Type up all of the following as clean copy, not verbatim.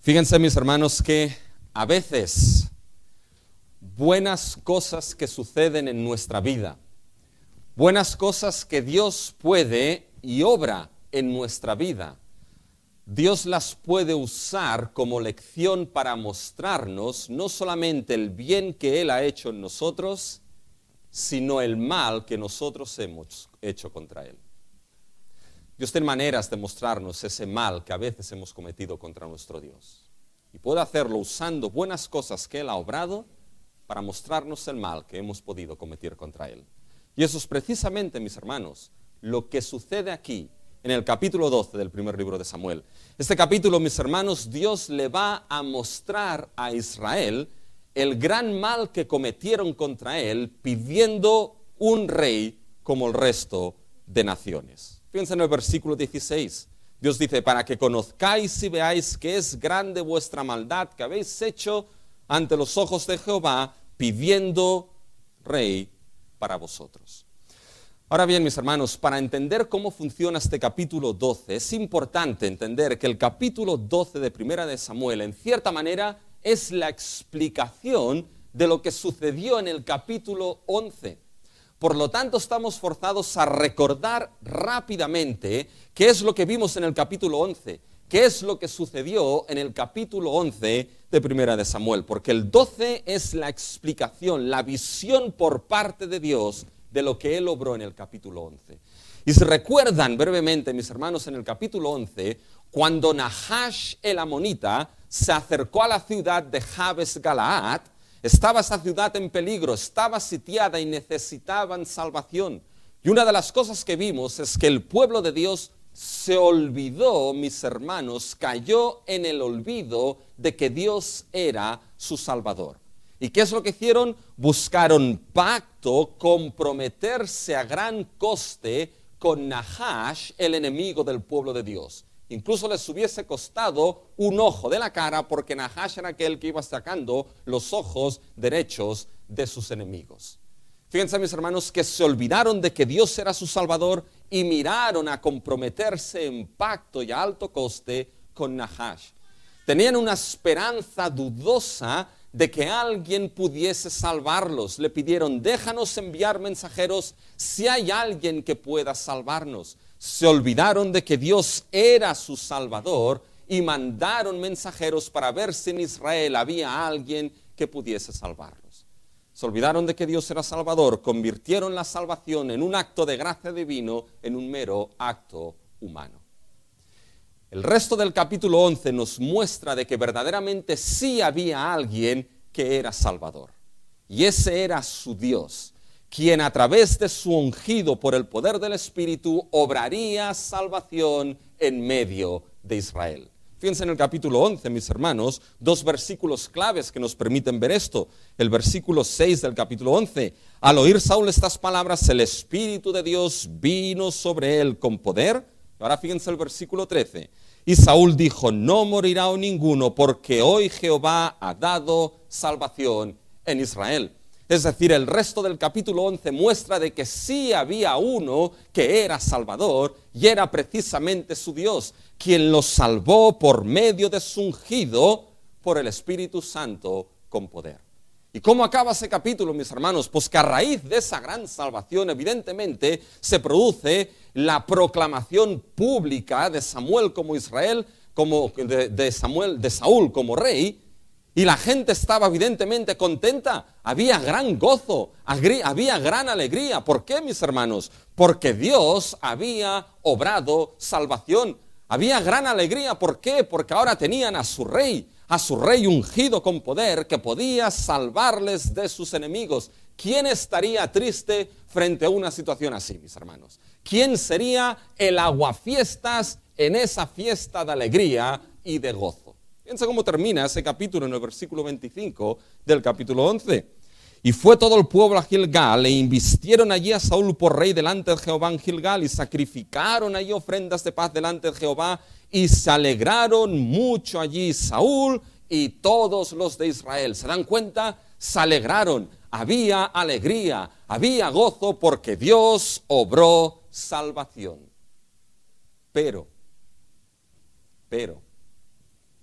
Fíjense, mis hermanos, que a veces buenas cosas que suceden en nuestra vida, buenas cosas que Dios puede y obra en nuestra vida, Dios las puede usar como lección para mostrarnos no solamente el bien que Él ha hecho en nosotros, sino el mal que nosotros hemos hecho contra Él. Dios tiene maneras de mostrarnos ese mal que a veces hemos cometido contra nuestro Dios. Y puede hacerlo usando buenas cosas que Él ha obrado para mostrarnos el mal que hemos podido cometer contra Él. Y eso es precisamente, mis hermanos, lo que sucede aquí en el capítulo 12 del primer libro de Samuel. Este capítulo, mis hermanos, Dios le va a mostrar a Israel el gran mal que cometieron contra Él, pidiendo un rey como el resto de naciones. Fíjense en el versículo 16. Dios dice, para que conozcáis y veáis que es grande vuestra maldad que habéis hecho ante los ojos de Jehová, pidiendo rey para vosotros. Ahora bien, mis hermanos, para entender cómo funciona este capítulo 12, es importante entender que el capítulo 12 de Primera de Samuel, en cierta manera, es la explicación de lo que sucedió en el capítulo 11. Por lo tanto, estamos forzados a recordar rápidamente qué es lo que vimos en el capítulo 11, qué es lo que sucedió en el capítulo 11 de Primera de Samuel, porque el 12 es la explicación, la visión por parte de Dios de lo que Él obró en el capítulo 11. Y si recuerdan brevemente, mis hermanos, en el capítulo 11, cuando Nahash el amonita se acercó a la ciudad de Jabes Galaad, estaba esa ciudad en peligro, estaba sitiada y necesitaban salvación. Y una de las cosas que vimos es que el pueblo de Dios se olvidó, mis hermanos, cayó en el olvido de que Dios era su Salvador. ¿Y qué es lo que hicieron? Buscaron pacto, comprometerse a gran coste con Nahash, el enemigo del pueblo de Dios. Incluso les hubiese costado un ojo de la cara, porque Nahash era aquel que iba sacando los ojos derechos de sus enemigos. Fíjense, mis hermanos, que se olvidaron de que Dios era su Salvador y miraron a comprometerse en pacto y a alto coste con Nahash. Tenían una esperanza dudosa de que alguien pudiese salvarlos. Le pidieron, déjanos enviar mensajeros si hay alguien que pueda salvarnos. Se olvidaron de que Dios era su Salvador y mandaron mensajeros para ver si en Israel había alguien que pudiese salvarlos. Se olvidaron de que Dios era Salvador, convirtieron la salvación en un acto de gracia divino en un mero acto humano. El resto del capítulo 11 nos muestra de que verdaderamente sí había alguien que era Salvador. Y ese era su Dios, quien a través de su ungido por el poder del Espíritu obraría salvación en medio de Israel. Fíjense en el capítulo 11, mis hermanos, dos versículos claves que nos permiten ver esto. El versículo 6 del capítulo 11. Al oír Saúl estas palabras, el Espíritu de Dios vino sobre él con poder. Ahora fíjense el versículo 13. Y Saúl dijo, no morirá ninguno, porque hoy Jehová ha dado salvación en Israel. Es decir, el resto del capítulo 11 muestra de que sí había uno que era Salvador, y era precisamente su Dios, quien los salvó por medio de su ungido por el Espíritu Santo con poder. ¿Y cómo acaba ese capítulo, mis hermanos? Pues que a raíz de esa gran salvación, evidentemente, se produce la proclamación pública de Samuel como Israel, de Saúl como rey, y la gente estaba evidentemente contenta. Había gran gozo, había gran alegría. ¿Por qué, mis hermanos? Porque Dios había obrado salvación. Había gran alegría. ¿Por qué? Porque ahora tenían a su rey ungido con poder que podía salvarles de sus enemigos. ¿Quién estaría triste frente a una situación así, mis hermanos? ¿Quién sería el aguafiestas en esa fiesta de alegría y de gozo? Fíjense cómo termina ese capítulo en el versículo 25 del capítulo 11. Y fue todo el pueblo a Gilgal, e invistieron allí a Saúl por rey delante de Jehová en Gilgal, y sacrificaron allí ofrendas de paz delante de Jehová, y se alegraron mucho allí Saúl y todos los de Israel. ¿Se dan cuenta? Se alegraron. Había alegría, había gozo, porque Dios obró salvación. Pero,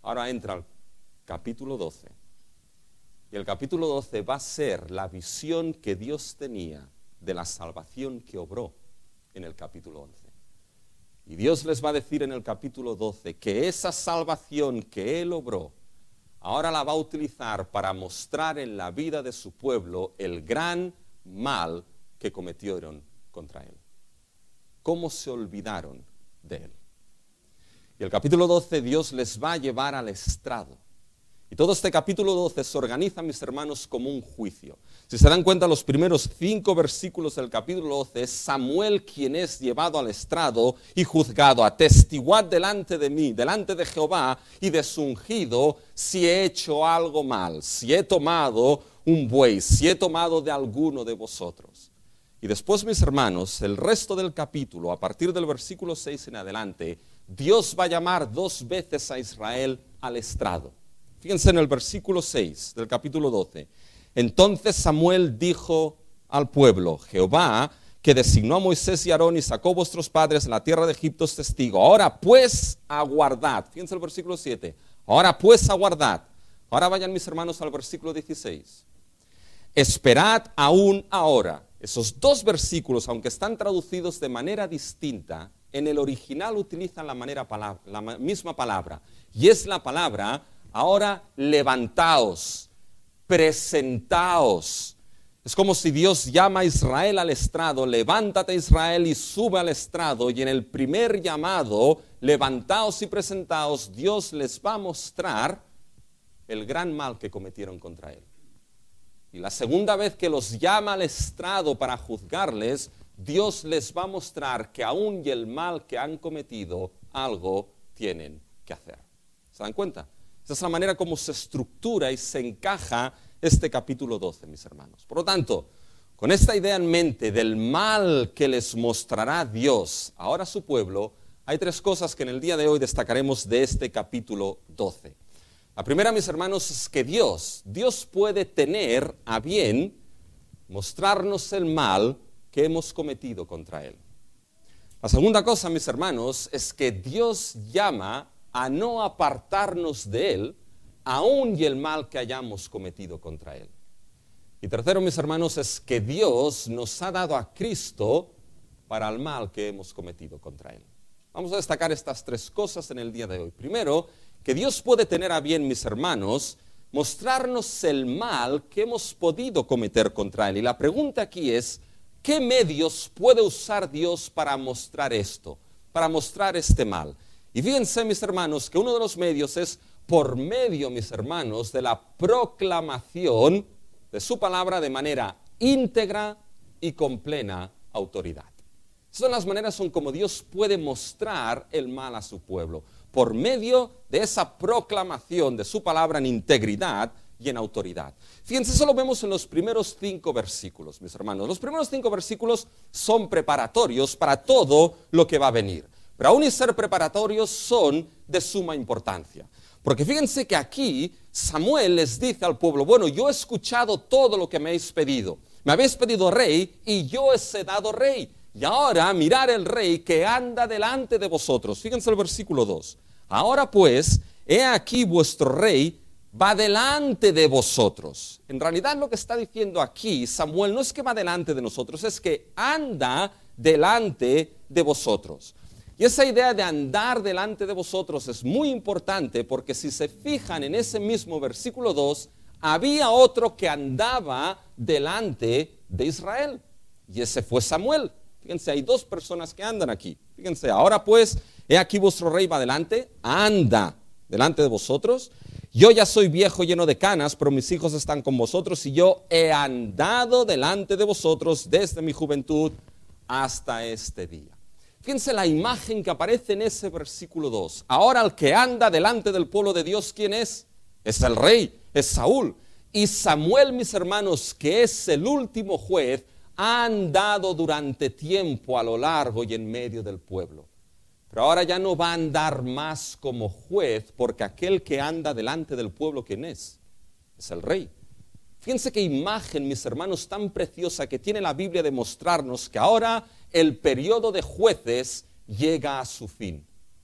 Ahora entra al capítulo 12. Y el capítulo 12 va a ser la visión que Dios tenía de la salvación que obró en el capítulo 11. Y Dios les va a decir en el capítulo 12 que esa salvación que Él obró, ahora la va a utilizar para mostrar en la vida de su pueblo el gran mal que cometieron contra Él. Cómo se olvidaron de Él. Y el capítulo 12 Dios les va a llevar al estrado. Y todo este capítulo 12 se organiza, mis hermanos, como un juicio. Si se dan cuenta, los primeros 5 versículos del capítulo 12 es Samuel quien es llevado al estrado y juzgado. Atestiguad delante de mí, delante de Jehová y de su ungido, si he hecho algo mal, si he tomado un buey, si he tomado de alguno de vosotros. Y después, mis hermanos, el resto del capítulo, a partir del versículo 6 en adelante, Dios va a llamar 2 veces a Israel al estrado. Fíjense en el versículo 6 del capítulo 12. Entonces Samuel dijo al pueblo, Jehová, que designó a Moisés y Aarón y sacó vuestros padres de la tierra de Egipto, es testigo. Ahora pues aguardad. Fíjense el versículo 7. Ahora pues aguardad. Ahora vayan, mis hermanos, al versículo 16. Esperad aún ahora. Esos 2 versículos, aunque están traducidos de manera distinta, en el original utilizan la misma palabra. Y es la palabra, ahora levantaos, presentaos. Es como si Dios llama a Israel al estrado, levántate Israel y sube al estrado. Y en el primer llamado, levantaos y presentaos, Dios les va a mostrar el gran mal que cometieron contra Él. Y la segunda vez que los llama al estrado para juzgarles, Dios les va a mostrar que aún y el mal que han cometido, algo tienen que hacer. ¿Se dan cuenta? Esa es la manera como se estructura y se encaja este capítulo 12, mis hermanos. Por lo tanto, con esta idea en mente del mal que les mostrará Dios ahora a su pueblo, hay 3 cosas que en el día de hoy destacaremos de este capítulo 12. La primera, mis hermanos, es que Dios puede tener a bien mostrarnos el mal que hemos cometido contra Él. La segunda cosa, mis hermanos, es que Dios llama a no apartarnos de Él, aún y el mal que hayamos cometido contra Él. Y tercero, mis hermanos, es que Dios nos ha dado a Cristo para el mal que hemos cometido contra Él. Vamos a destacar estas 3 cosas en el día de hoy. Primero, que Dios puede tener a bien, mis hermanos, mostrarnos el mal que hemos podido cometer contra Él. Y la pregunta aquí es, ¿qué medios puede usar Dios para mostrar esto, para mostrar este mal? Y fíjense, mis hermanos, que uno de los medios es por medio, mis hermanos, de la proclamación de su palabra de manera íntegra y con plena autoridad. Son las maneras en como Dios puede mostrar el mal a su pueblo, por medio de esa proclamación de su palabra en integridad y en autoridad. Fíjense, eso lo vemos en los primeros 5 versículos, mis hermanos. Los primeros 5 versículos son preparatorios para todo lo que va a venir. Pero aún y ser preparatorios son de suma importancia. Porque fíjense que aquí Samuel les dice al pueblo, bueno, yo he escuchado todo lo que me habéis pedido. Me habéis pedido rey y yo os he dado rey. Y ahora mirad el rey que anda delante de vosotros. Fíjense el versículo 2. Ahora pues, he aquí vuestro rey va delante de vosotros. En realidad lo que está diciendo aquí Samuel no es que va delante de nosotros, es que anda delante de vosotros. Y esa idea de andar delante de vosotros es muy importante porque si se fijan en ese mismo versículo 2, había otro que andaba delante de Israel. Y ese fue Samuel. Fíjense, hay 2 personas que andan aquí. Fíjense, ahora pues, he aquí vuestro rey va delante, anda delante de vosotros. Yo ya soy viejo lleno de canas, pero mis hijos están con vosotros y yo he andado delante de vosotros desde mi juventud hasta este día. Fíjense la imagen que aparece en ese versículo 2. Ahora el que anda delante del pueblo de Dios, ¿quién es? Es el rey, es Saúl. Y Samuel, mis hermanos, que es el último juez, ha andado durante tiempo a lo largo y en medio del pueblo. Pero ahora ya no va a andar más como juez, porque aquel que anda delante del pueblo, ¿quién es? Es el rey. Fíjense qué imagen, mis hermanos, tan preciosa que tiene la Biblia de mostrarnos que ahora el periodo de jueces llega a su fin.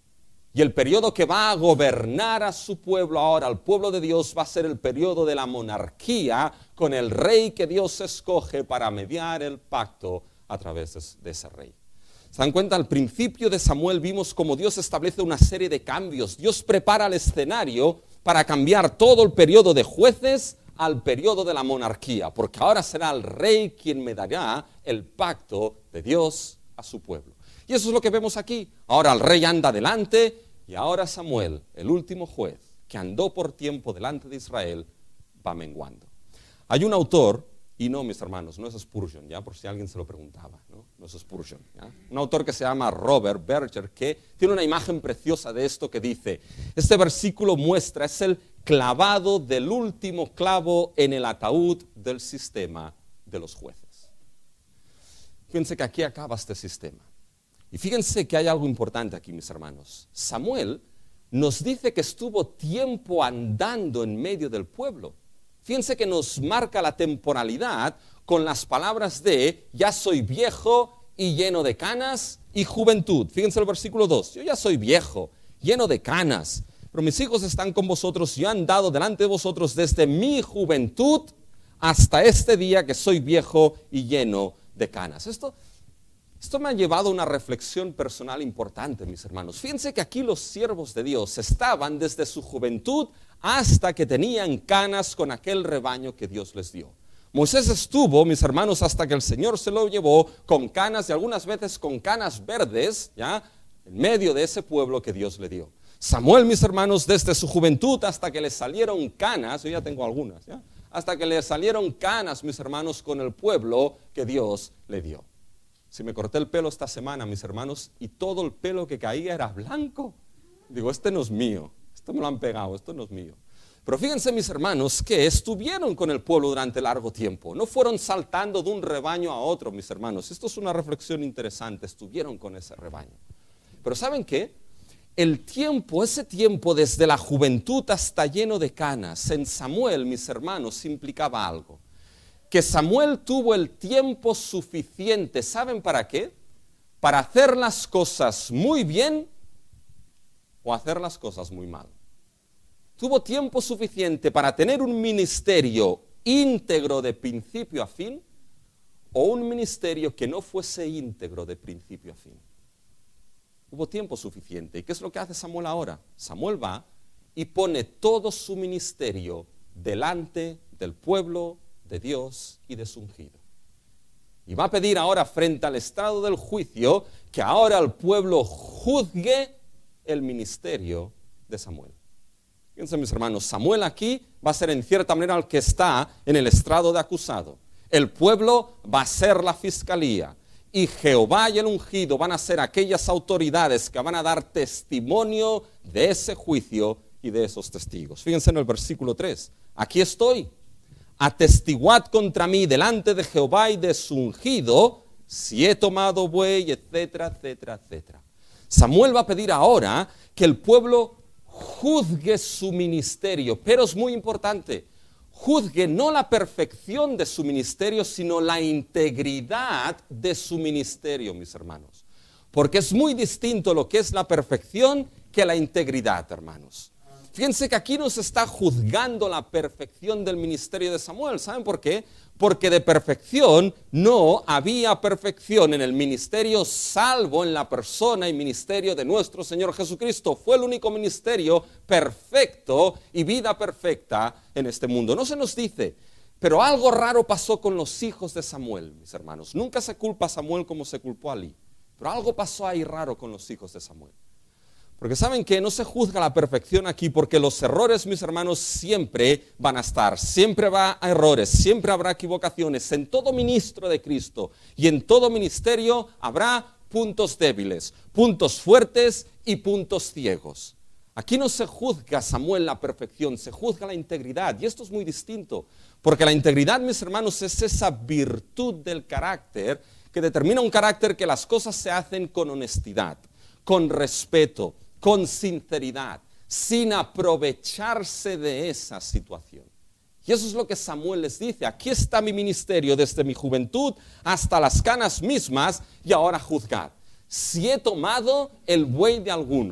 Y el periodo que va a gobernar a su pueblo ahora, al pueblo de Dios, va a ser el periodo de la monarquía con el rey que Dios escoge para mediar el pacto a través de ese rey. ¿Se dan cuenta? Al principio de Samuel vimos cómo Dios establece una serie de cambios. Dios prepara el escenario para cambiar todo el periodo de jueces al periodo de la monarquía, porque ahora será el rey quien me dará el pacto de Dios a su pueblo. Y eso es lo que vemos aquí. Ahora el rey anda delante y ahora Samuel, el último juez que andó por tiempo delante de Israel, va menguando. Hay un autor, y no, mis hermanos, no es Spurgeon, ya por si alguien se lo preguntaba, no es Spurgeon, ¿ya? Un autor que se llama Robert Berger, que tiene una imagen preciosa de esto que dice, este versículo muestra, es el clavado del último clavo en el ataúd del sistema de los jueces. Fíjense que aquí acaba este sistema. Y fíjense que hay algo importante aquí, mis hermanos. Samuel nos dice que estuvo tiempo andando en medio del pueblo. Fíjense que nos marca la temporalidad con las palabras de ya soy viejo y lleno de canas y juventud. Fíjense el versículo 2. Yo ya soy viejo, lleno de canas, pero mis hijos están con vosotros y yo he andado delante de vosotros desde mi juventud hasta este día que soy viejo y lleno de canas. Esto me ha llevado a una reflexión personal importante, mis hermanos. Fíjense que aquí los siervos de Dios estaban desde su juventud hasta que tenían canas con aquel rebaño que Dios les dio. Moisés estuvo, mis hermanos, hasta que el Señor se lo llevó con canas y algunas veces con canas verdes, ¿ya? En medio de ese pueblo que Dios le dio. Samuel, mis hermanos, desde su juventud hasta que le salieron canas, yo ya tengo algunas, ¿ya? Hasta que le salieron canas, mis hermanos, con el pueblo que Dios le dio. Si me corté el pelo esta semana, mis hermanos, y todo el pelo que caía era blanco. Digo, este no es mío, esto me lo han pegado, esto no es mío. Pero fíjense, mis hermanos, que estuvieron con el pueblo durante largo tiempo. No fueron saltando de un rebaño a otro, mis hermanos. Esto es una reflexión interesante, estuvieron con ese rebaño. Pero ¿saben qué? El tiempo, ese tiempo desde la juventud hasta lleno de canas, en Samuel, mis hermanos, implicaba algo. Que Samuel tuvo el tiempo suficiente, ¿saben para qué? Para hacer las cosas muy bien o hacer las cosas muy mal. Tuvo tiempo suficiente para tener un ministerio íntegro de principio a fin o un ministerio que no fuese íntegro de principio a fin. Hubo tiempo suficiente. ¿Y qué es lo que hace Samuel ahora? Samuel va y pone todo su ministerio delante del pueblo de Dios y de su ungido. Y va a pedir ahora frente al estrado del juicio que ahora el pueblo juzgue el ministerio de Samuel. Fíjense, mis hermanos, Samuel aquí va a ser en cierta manera el que está en el estrado de acusado. El pueblo va a ser la fiscalía y Jehová y el ungido van a ser aquellas autoridades que van a dar testimonio de ese juicio y de esos testigos. Fíjense en el versículo 3. Aquí estoy. Atestiguad contra mí delante de Jehová y de su ungido, si he tomado buey, etcétera, etcétera, etcétera. Samuel va a pedir ahora que el pueblo juzgue su ministerio, pero es muy importante, juzgue no la perfección de su ministerio, sino la integridad de su ministerio, mis hermanos. Porque es muy distinto lo que es la perfección que la integridad, hermanos. Fíjense que aquí no se está juzgando la perfección del ministerio de Samuel. ¿Saben por qué? Porque de perfección no había perfección en el ministerio, salvo en la persona y ministerio de nuestro Señor Jesucristo. Fue el único ministerio perfecto y vida perfecta en este mundo. No se nos dice, pero algo raro pasó con los hijos de Samuel, mis hermanos. Nunca se culpa a Samuel como se culpó a Elí, pero algo pasó ahí raro con los hijos de Samuel. Porque saben que no se juzga la perfección aquí, porque los errores, mis hermanos, siempre van a estar, siempre va a errores, siempre habrá equivocaciones. En todo ministro de Cristo y en todo ministerio habrá puntos débiles, puntos fuertes y puntos ciegos. Aquí no se juzga, Samuel, la perfección, se juzga la integridad. Y esto es muy distinto, porque la integridad, mis hermanos, es esa virtud del carácter que determina un carácter que las cosas se hacen con honestidad, con respeto, con sinceridad, sin aprovecharse de esa situación. Y eso es lo que Samuel les dice. Aquí está mi ministerio desde mi juventud hasta las canas mismas y ahora juzgad. Si he tomado el buey de alguno,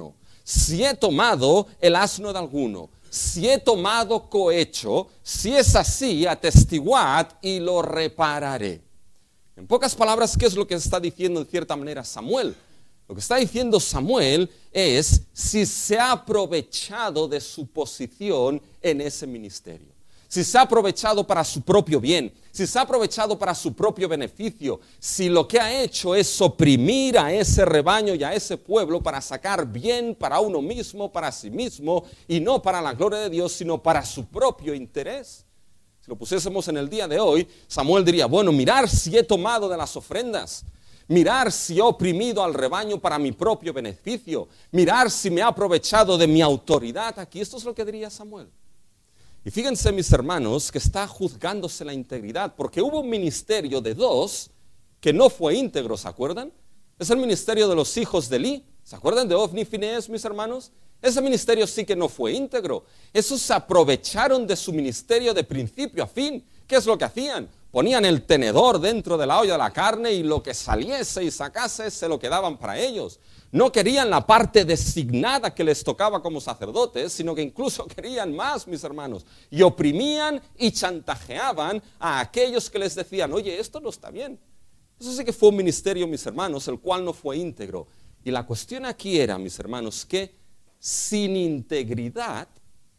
si he tomado el asno de alguno, si he tomado cohecho, si es así, atestiguad y lo repararé. En pocas palabras, ¿qué es lo que está diciendo en cierta manera Samuel? Lo que está diciendo Samuel es si se ha aprovechado de su posición en ese ministerio. Si se ha aprovechado para su propio bien, si se ha aprovechado para su propio beneficio, si lo que ha hecho es oprimir a ese rebaño y a ese pueblo para sacar bien para uno mismo, para sí mismo, y no para la gloria de Dios, sino para su propio interés. Si lo pusiésemos en el día de hoy, Samuel diría, bueno, mirar si he tomado de las ofrendas, mirar si he oprimido al rebaño para mi propio beneficio, mirar si me he aprovechado de mi autoridad aquí. Esto es lo que diría Samuel. Y fíjense, mis hermanos, que está juzgándose la integridad, porque hubo un ministerio de dos que no fue íntegro, ¿se acuerdan? Es el ministerio de los hijos de Elí. ¿Se acuerdan de Ofni y Finees, mis hermanos? Ese ministerio sí que no fue íntegro. Esos se aprovecharon de su ministerio de principio a fin. ¿Qué es lo que hacían? Ponían el tenedor dentro de la olla de la carne y lo que saliese y sacase se lo quedaban para ellos. No querían la parte designada que les tocaba como sacerdotes, sino que incluso querían más, mis hermanos. Y oprimían y chantajeaban a aquellos que les decían, oye, esto no está bien. Eso sí que fue un ministerio, mis hermanos, el cual no fue íntegro. Y la cuestión aquí era, mis hermanos, que sin integridad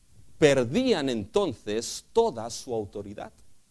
perdían entonces toda su autoridad.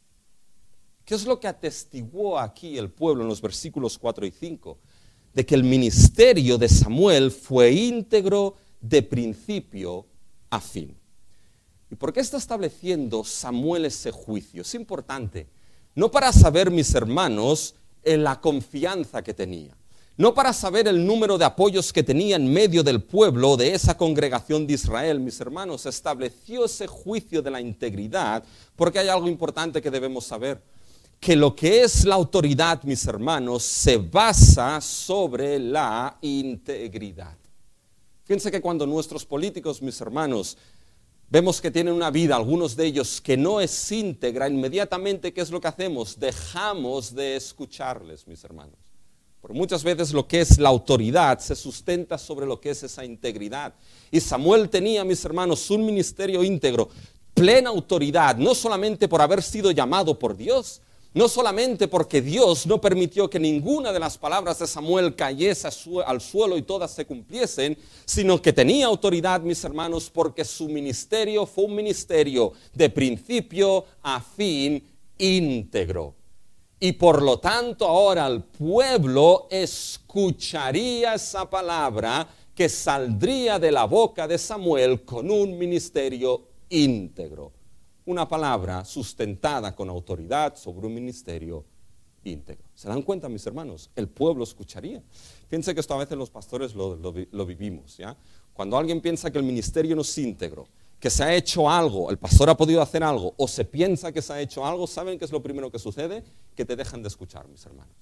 ¿Qué es lo que atestiguó aquí el pueblo en los versículos 4 y 5? De que el ministerio de Samuel fue íntegro de principio a fin. ¿Y por qué está estableciendo Samuel ese juicio? Es importante, no para saber, mis hermanos, en la confianza que tenía, no para saber el número de apoyos que tenía en medio del pueblo de esa congregación de Israel, mis hermanos, estableció ese juicio de la integridad, porque hay algo importante que debemos saber. Que lo que es la autoridad, mis hermanos, se basa sobre la integridad. Fíjense que cuando nuestros políticos, mis hermanos, vemos que tienen una vida, algunos de ellos, que no es íntegra, inmediatamente, ¿qué es lo que hacemos? Dejamos de escucharles, mis hermanos. Porque muchas veces lo que es la autoridad se sustenta sobre lo que es esa integridad. Y Samuel tenía, mis hermanos, un ministerio íntegro, plena autoridad, no solamente por haber sido llamado por Dios, no solamente porque Dios no permitió que ninguna de las palabras de Samuel cayese al suelo y todas se cumpliesen, sino que tenía autoridad, mis hermanos, porque su ministerio fue un ministerio de principio a fin íntegro. Y por lo tanto ahora el pueblo escucharía esa palabra que saldría de la boca de Samuel con un ministerio íntegro. Una palabra sustentada con autoridad sobre un ministerio íntegro. ¿Se dan cuenta, mis hermanos? El pueblo escucharía. Fíjense que esto a veces los pastores lo vivimos, ¿ya? Cuando alguien piensa que el ministerio no es íntegro, que se ha hecho algo, el pastor ha podido hacer algo, o se piensa que se ha hecho algo, ¿saben qué es lo primero que sucede? Que te dejan de escuchar, mis hermanos.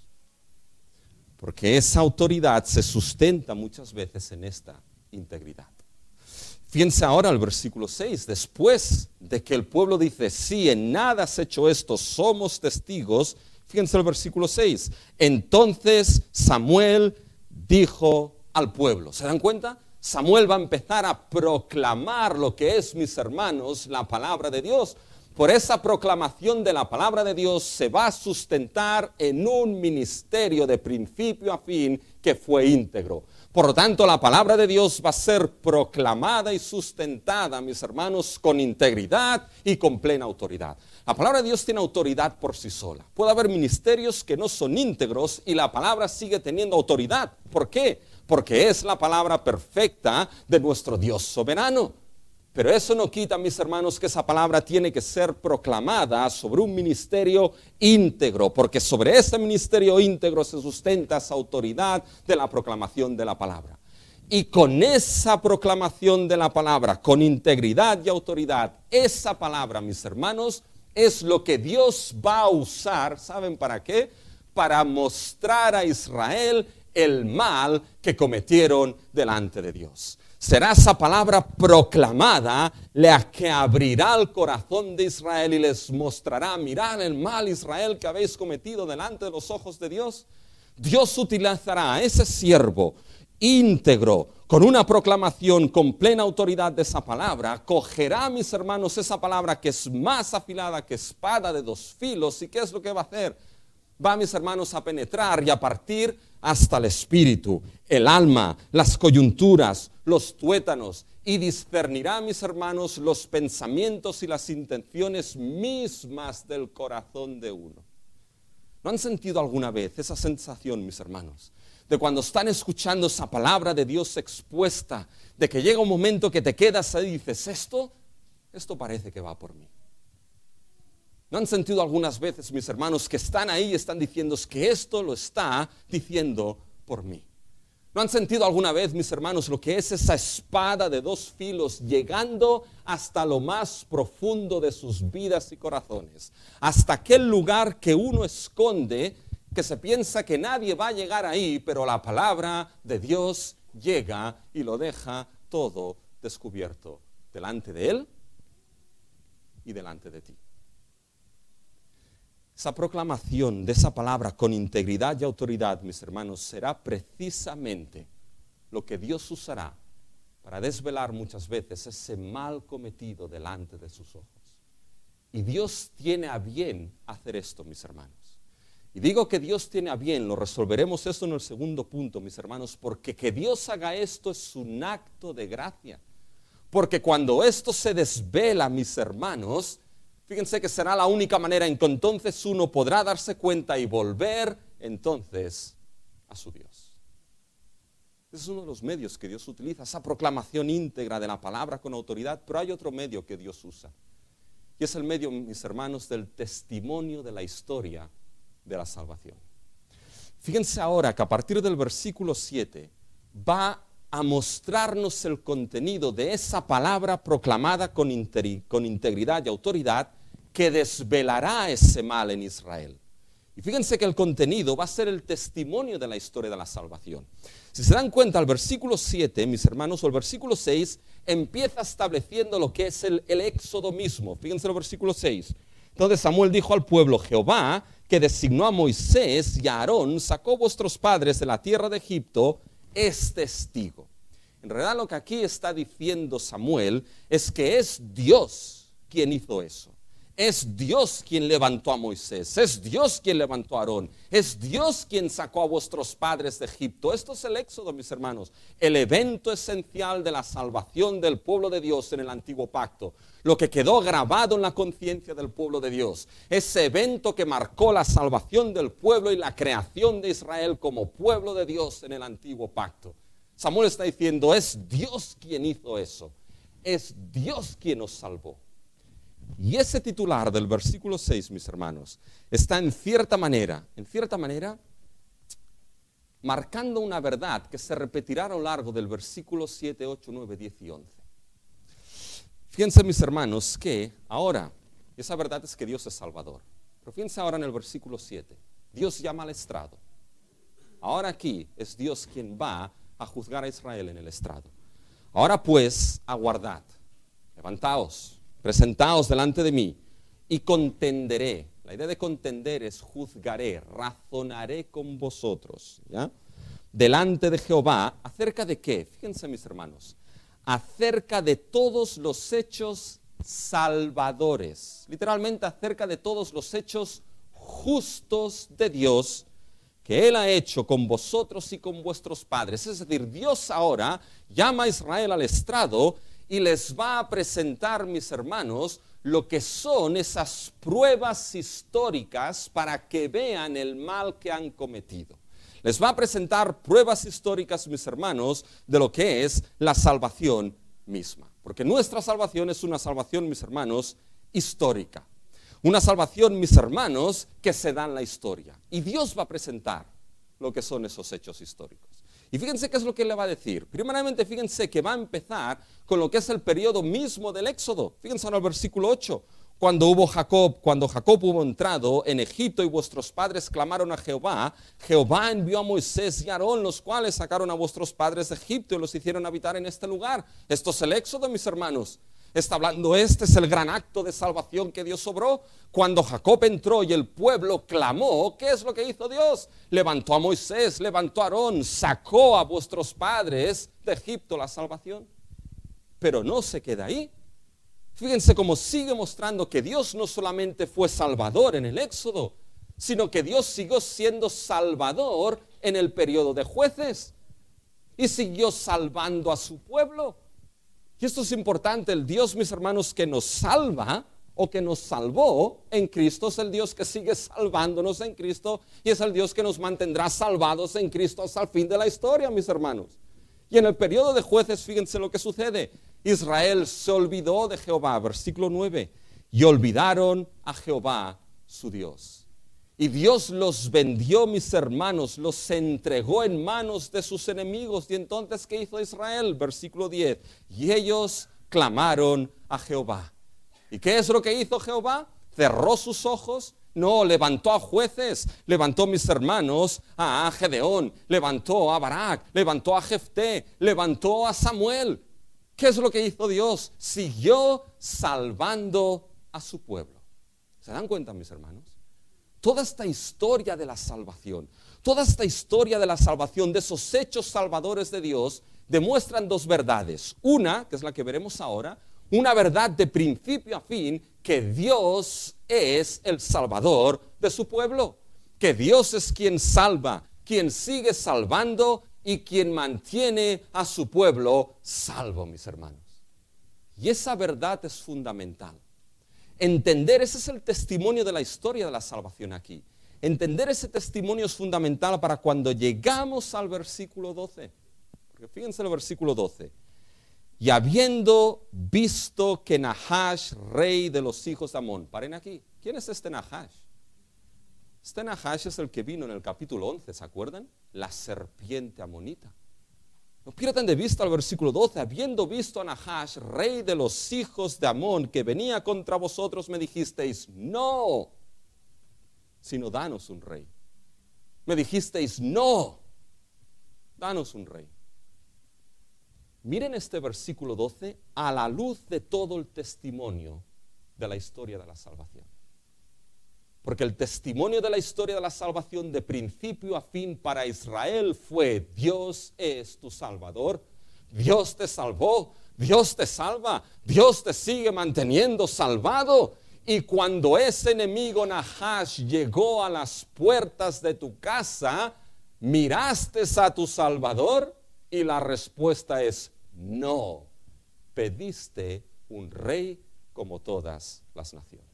Porque esa autoridad se sustenta muchas veces en esta integridad. Fíjense ahora al versículo 6, después de que el pueblo dice, sí, en nada has hecho esto, somos testigos. Fíjense el versículo 6, entonces Samuel dijo al pueblo. ¿Se dan cuenta? Samuel va a empezar a proclamar lo que es, mis hermanos, la palabra de Dios. Por esa proclamación de la palabra de Dios se va a sustentar en un ministerio de principio a fin que fue íntegro. Por lo tanto, la palabra de Dios va a ser proclamada y sustentada, mis hermanos, con integridad y con plena autoridad. La palabra de Dios tiene autoridad por sí sola. Puede haber ministerios que no son íntegros y la palabra sigue teniendo autoridad. ¿Por qué? Porque es la palabra perfecta de nuestro Dios soberano. Pero eso no quita, mis hermanos, que esa palabra tiene que ser proclamada sobre un ministerio íntegro, porque sobre ese ministerio íntegro se sustenta esa autoridad de la proclamación de la palabra. Y con esa proclamación de la palabra, con integridad y autoridad, esa palabra, mis hermanos, es lo que Dios va a usar, ¿saben para qué? Para mostrar a Israel el mal que cometieron delante de Dios. Será esa palabra proclamada la que abrirá el corazón de Israel y les mostrará, mirad el mal, Israel, que habéis cometido delante de los ojos de Dios. Dios utilizará a ese siervo íntegro, con una proclamación con plena autoridad de esa palabra, cogerá, mis hermanos, esa palabra que es más afilada que espada de dos filos. ¿Y qué es lo que va a hacer? Va, mis hermanos, a penetrar y a partir hasta el espíritu, el alma, las coyunturas, los tuétanos, y discernirá, mis hermanos, los pensamientos y las intenciones mismas del corazón de uno. ¿No han sentido alguna vez esa sensación, mis hermanos, de cuando están escuchando esa palabra de Dios expuesta, de que llega un momento que te quedas ahí y dices, esto parece que va por mí? ¿No han sentido algunas veces, mis hermanos, que están ahí y están diciendo que esto lo está diciendo por mí? ¿No han sentido alguna vez, mis hermanos, lo que es esa espada de dos filos llegando hasta lo más profundo de sus vidas y corazones? Hasta aquel lugar que uno esconde, que se piensa que nadie va a llegar ahí, pero la palabra de Dios llega y lo deja todo descubierto delante de Él y delante de ti. Esa proclamación de esa palabra con integridad y autoridad, mis hermanos, será precisamente lo que Dios usará para desvelar muchas veces ese mal cometido delante de sus ojos. Y Dios tiene a bien hacer esto, mis hermanos. Y digo que Dios tiene a bien, lo resolveremos esto en el segundo punto, mis hermanos, porque que Dios haga esto es un acto de gracia. Porque cuando esto se desvela, mis hermanos, fíjense que será la única manera en que entonces uno podrá darse cuenta y volver entonces a su Dios. Ese es uno de los medios que Dios utiliza, esa proclamación íntegra de la palabra con autoridad, pero hay otro medio que Dios usa. Y es el medio, mis hermanos, del testimonio de la historia de la salvación. Fíjense ahora que a partir del versículo 7 va a mostrarnos el contenido de esa palabra proclamada con integridad y autoridad que desvelará ese mal en Israel. Y fíjense que el contenido va a ser el testimonio de la historia de la salvación. Si se dan cuenta, el versículo 7, mis hermanos, o el versículo 6, empieza estableciendo lo que es el éxodo mismo. Fíjense el versículo 6. Entonces Samuel dijo al pueblo, Jehová, que designó a Moisés y a Aarón, sacó vuestros padres de la tierra de Egipto, es testigo. En realidad lo que aquí está diciendo Samuel es que es Dios quien hizo eso. Es Dios quien levantó a Moisés, es Dios quien levantó a Aarón, es Dios quien sacó a vuestros padres de Egipto. Esto es el éxodo, mis hermanos, el evento esencial de la salvación del pueblo de Dios en el antiguo pacto. Lo que quedó grabado en la conciencia del pueblo de Dios, ese evento que marcó la salvación del pueblo y la creación de Israel como pueblo de Dios en el antiguo pacto. Samuel está diciendo, es Dios quien hizo eso, es Dios quien nos salvó. Y ese titular del versículo 6, mis hermanos, está en cierta manera, marcando una verdad que se repetirá a lo largo del versículo 7, 8, 9, 10 y 11. Fíjense, mis hermanos, que ahora, esa verdad es que Dios es Salvador. Pero fíjense ahora en el versículo 7. Dios llama al estrado. Ahora aquí es Dios quien va a juzgar a Israel en el estrado. Ahora pues, aguardad, levantaos, presentaos delante de mí y contenderé. La idea de contender es juzgaré, razonaré con vosotros, ¿ya? Delante de Jehová, ¿acerca de qué? Fíjense, mis hermanos, acerca de todos los hechos salvadores, literalmente acerca de todos los hechos justos de Dios que Él ha hecho con vosotros y con vuestros padres. Es decir, Dios ahora llama a Israel al estrado y les va a presentar, mis hermanos, lo que son esas pruebas históricas para que vean el mal que han cometido. Les va a presentar pruebas históricas, mis hermanos, de lo que es la salvación misma. Porque nuestra salvación es una salvación, mis hermanos, histórica. Una salvación, mis hermanos, que se da en la historia. Y Dios va a presentar lo que son esos hechos históricos. Y fíjense qué es lo que le va a decir. Primeramente, fíjense que va a empezar con lo que es el periodo mismo del Éxodo. Fíjense ahora el versículo 8. Cuando Jacob hubo entrado en Egipto y vuestros padres clamaron a Jehová, Jehová envió a Moisés y a Aarón, los cuales sacaron a vuestros padres de Egipto y los hicieron habitar en este lugar. Esto es el Éxodo, mis hermanos. Está hablando, este es el gran acto de salvación que Dios obró. Cuando Jacob entró y el pueblo clamó, ¿qué es lo que hizo Dios? Levantó a Moisés, levantó a Aarón, sacó a vuestros padres de Egipto la salvación. Pero no se queda ahí. Fíjense cómo sigue mostrando que Dios no solamente fue salvador en el Éxodo, sino que Dios siguió siendo salvador en el periodo de jueces y siguió salvando a su pueblo. Y esto es importante, el Dios, mis hermanos, que nos salva o que nos salvó en Cristo es el Dios que sigue salvándonos en Cristo y es el Dios que nos mantendrá salvados en Cristo hasta el fin de la historia, mis hermanos. Y en el periodo de jueces, fíjense lo que sucede. Israel se olvidó de Jehová, versículo 9, y olvidaron a Jehová su Dios. Y Dios los vendió, mis hermanos, los entregó en manos de sus enemigos. Y entonces, ¿qué hizo Israel? Versículo 10, y ellos clamaron a Jehová. ¿Y qué es lo que hizo Jehová? Cerró sus ojos. No, levantó a jueces, levantó, mis hermanos, a Gedeón, levantó a Barak, levantó a Jefté, levantó a Samuel. ¿Qué es lo que hizo Dios? Siguió salvando a su pueblo. ¿Se dan cuenta, mis hermanos? Toda esta historia de la salvación, de esos hechos salvadores de Dios, demuestran dos verdades. Una, que es la que veremos ahora, una verdad de principio a fin, que Dios es el salvador de su pueblo, que Dios es quien salva, quien sigue salvando y quien mantiene a su pueblo salvo, mis hermanos. Y esa verdad es fundamental. Entender, ese es el testimonio de la historia de la salvación aquí. Entender ese testimonio es fundamental para cuando llegamos al versículo 12. Porque fíjense el versículo 12. Y habiendo visto que Nahash, rey de los hijos de Amón, paren aquí, ¿quién es este Nahash? Este Nahash es el que vino en el capítulo 11, ¿se acuerdan? La serpiente amonita. No pierdan de vista el versículo 12, habiendo visto a Nahash, rey de los hijos de Amón, que venía contra vosotros, me dijisteis, no, sino danos un rey. Me dijisteis, no, danos un rey. Miren este versículo 12 a la luz de todo el testimonio de la historia de la salvación. Porque el testimonio de la historia de la salvación de principio a fin para Israel fue: Dios es tu Salvador, Dios te salvó, Dios te salva, Dios te sigue manteniendo salvado. Y cuando ese enemigo Nahash llegó a las puertas de tu casa, ¿miraste a tu Salvador? Y la respuesta es no, pediste un rey como todas las naciones.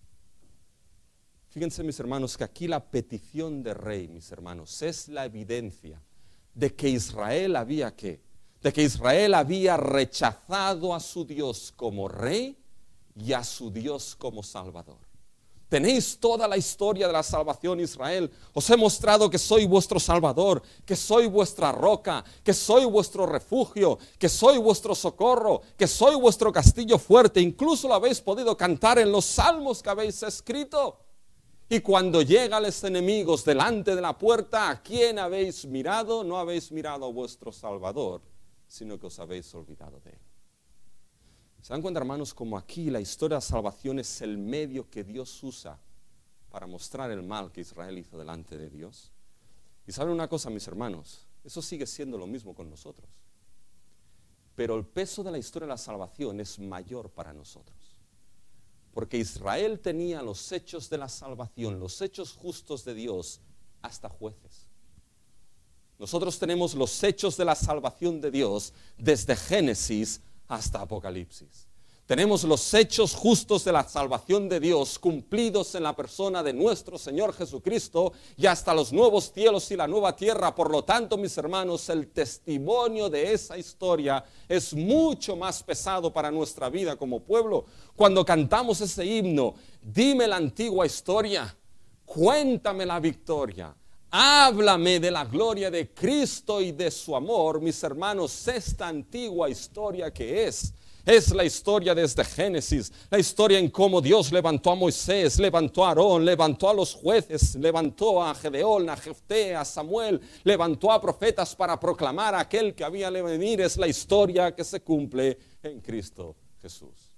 Fíjense, mis hermanos, que aquí la petición de rey, mis hermanos, es la evidencia de que Israel había ¿qué? De que Israel había rechazado a su Dios como rey y a su Dios como Salvador. Tenéis toda la historia de la salvación, Israel. Os he mostrado que soy vuestro Salvador, que soy vuestra roca, que soy vuestro refugio, que soy vuestro socorro, que soy vuestro castillo fuerte. Incluso lo habéis podido cantar en los salmos que habéis escrito. Y cuando llegan los enemigos delante de la puerta, ¿a quién habéis mirado? No habéis mirado a vuestro Salvador, sino que os habéis olvidado de él. ¿Se dan cuenta, hermanos, como aquí la historia de la salvación es el medio que Dios usa para mostrar el mal que Israel hizo delante de Dios? Y saben una cosa, mis hermanos, eso sigue siendo lo mismo con nosotros. Pero el peso de la historia de la salvación es mayor para nosotros. Porque Israel tenía los hechos de la salvación, los hechos justos de Dios, hasta jueces. Nosotros tenemos los hechos de la salvación de Dios desde Génesis hasta Apocalipsis. Tenemos los hechos justos de la salvación de Dios cumplidos en la persona de nuestro Señor Jesucristo y hasta los nuevos cielos y la nueva tierra. Por lo tanto, mis hermanos, el testimonio de esa historia es mucho más pesado para nuestra vida como pueblo. Cuando cantamos ese himno, dime la antigua historia, cuéntame la victoria, háblame de la gloria de Cristo y de su amor. Mis hermanos, esta antigua historia que es la historia desde Génesis, la historia en cómo Dios levantó a Moisés, levantó a Aarón, levantó a los jueces, levantó a Gedeón, a Jefté, a Samuel, levantó a profetas para proclamar a aquel que había de venir. Es la historia que se cumple en Cristo Jesús.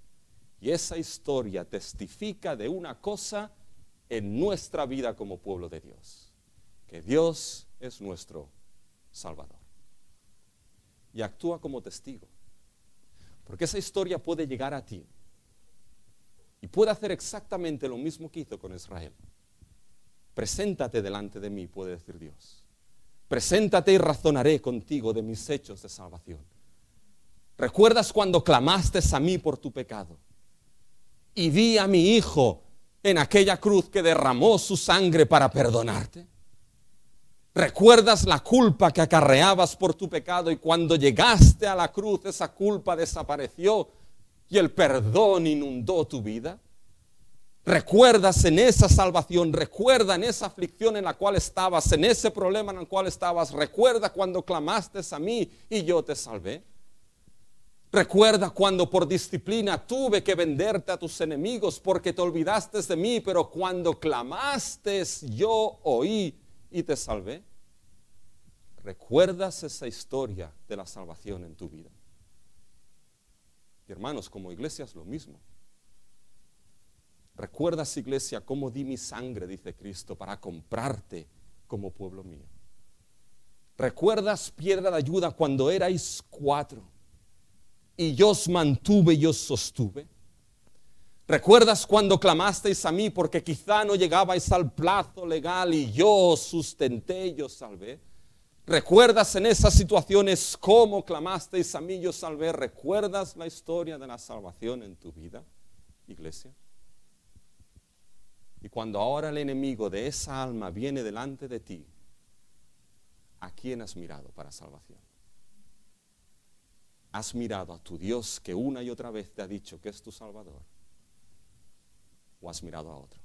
Y esa historia testifica de una cosa en nuestra vida como pueblo de Dios, que Dios es nuestro Salvador. Y actúa como testigo, porque esa historia puede llegar a ti y puede hacer exactamente lo mismo que hizo con Israel. Preséntate delante de mí, puede decir Dios. Preséntate y razonaré contigo de mis hechos de salvación. ¿Recuerdas cuando clamaste a mí por tu pecado? Y vi a mi Hijo en aquella cruz que derramó su sangre para perdonarte. ¿Recuerdas la culpa que acarreabas por tu pecado y cuando llegaste a la cruz esa culpa desapareció y el perdón inundó tu vida? ¿Recuerdas en esa salvación? ¿Recuerda en esa aflicción en la cual estabas, en ese problema en el cual estabas? ¿Recuerda cuando clamaste a mí y yo te salvé? Recuerda cuando por disciplina tuve que venderte a tus enemigos porque te olvidaste de mí, pero cuando clamaste yo oí y te salvé. ¿Recuerdas esa historia de la salvación en tu vida? Y hermanos, como iglesia es lo mismo. ¿Recuerdas, iglesia, cómo di mi sangre, dice Cristo, para comprarte como pueblo mío? ¿Recuerdas, piedra de ayuda, cuando erais 4? Y yo os mantuve y os sostuve. ¿Recuerdas cuando clamasteis a mí porque quizá no llegabais al plazo legal y yo os sustenté y os salvé? ¿Recuerdas en esas situaciones cómo clamasteis a mí y os salvé? ¿Recuerdas la historia de la salvación en tu vida, iglesia? Y cuando ahora el enemigo de esa alma viene delante de ti, ¿a quién has mirado para salvación? ¿Has mirado a tu Dios que una y otra vez te ha dicho que es tu Salvador? ¿O has mirado a otro?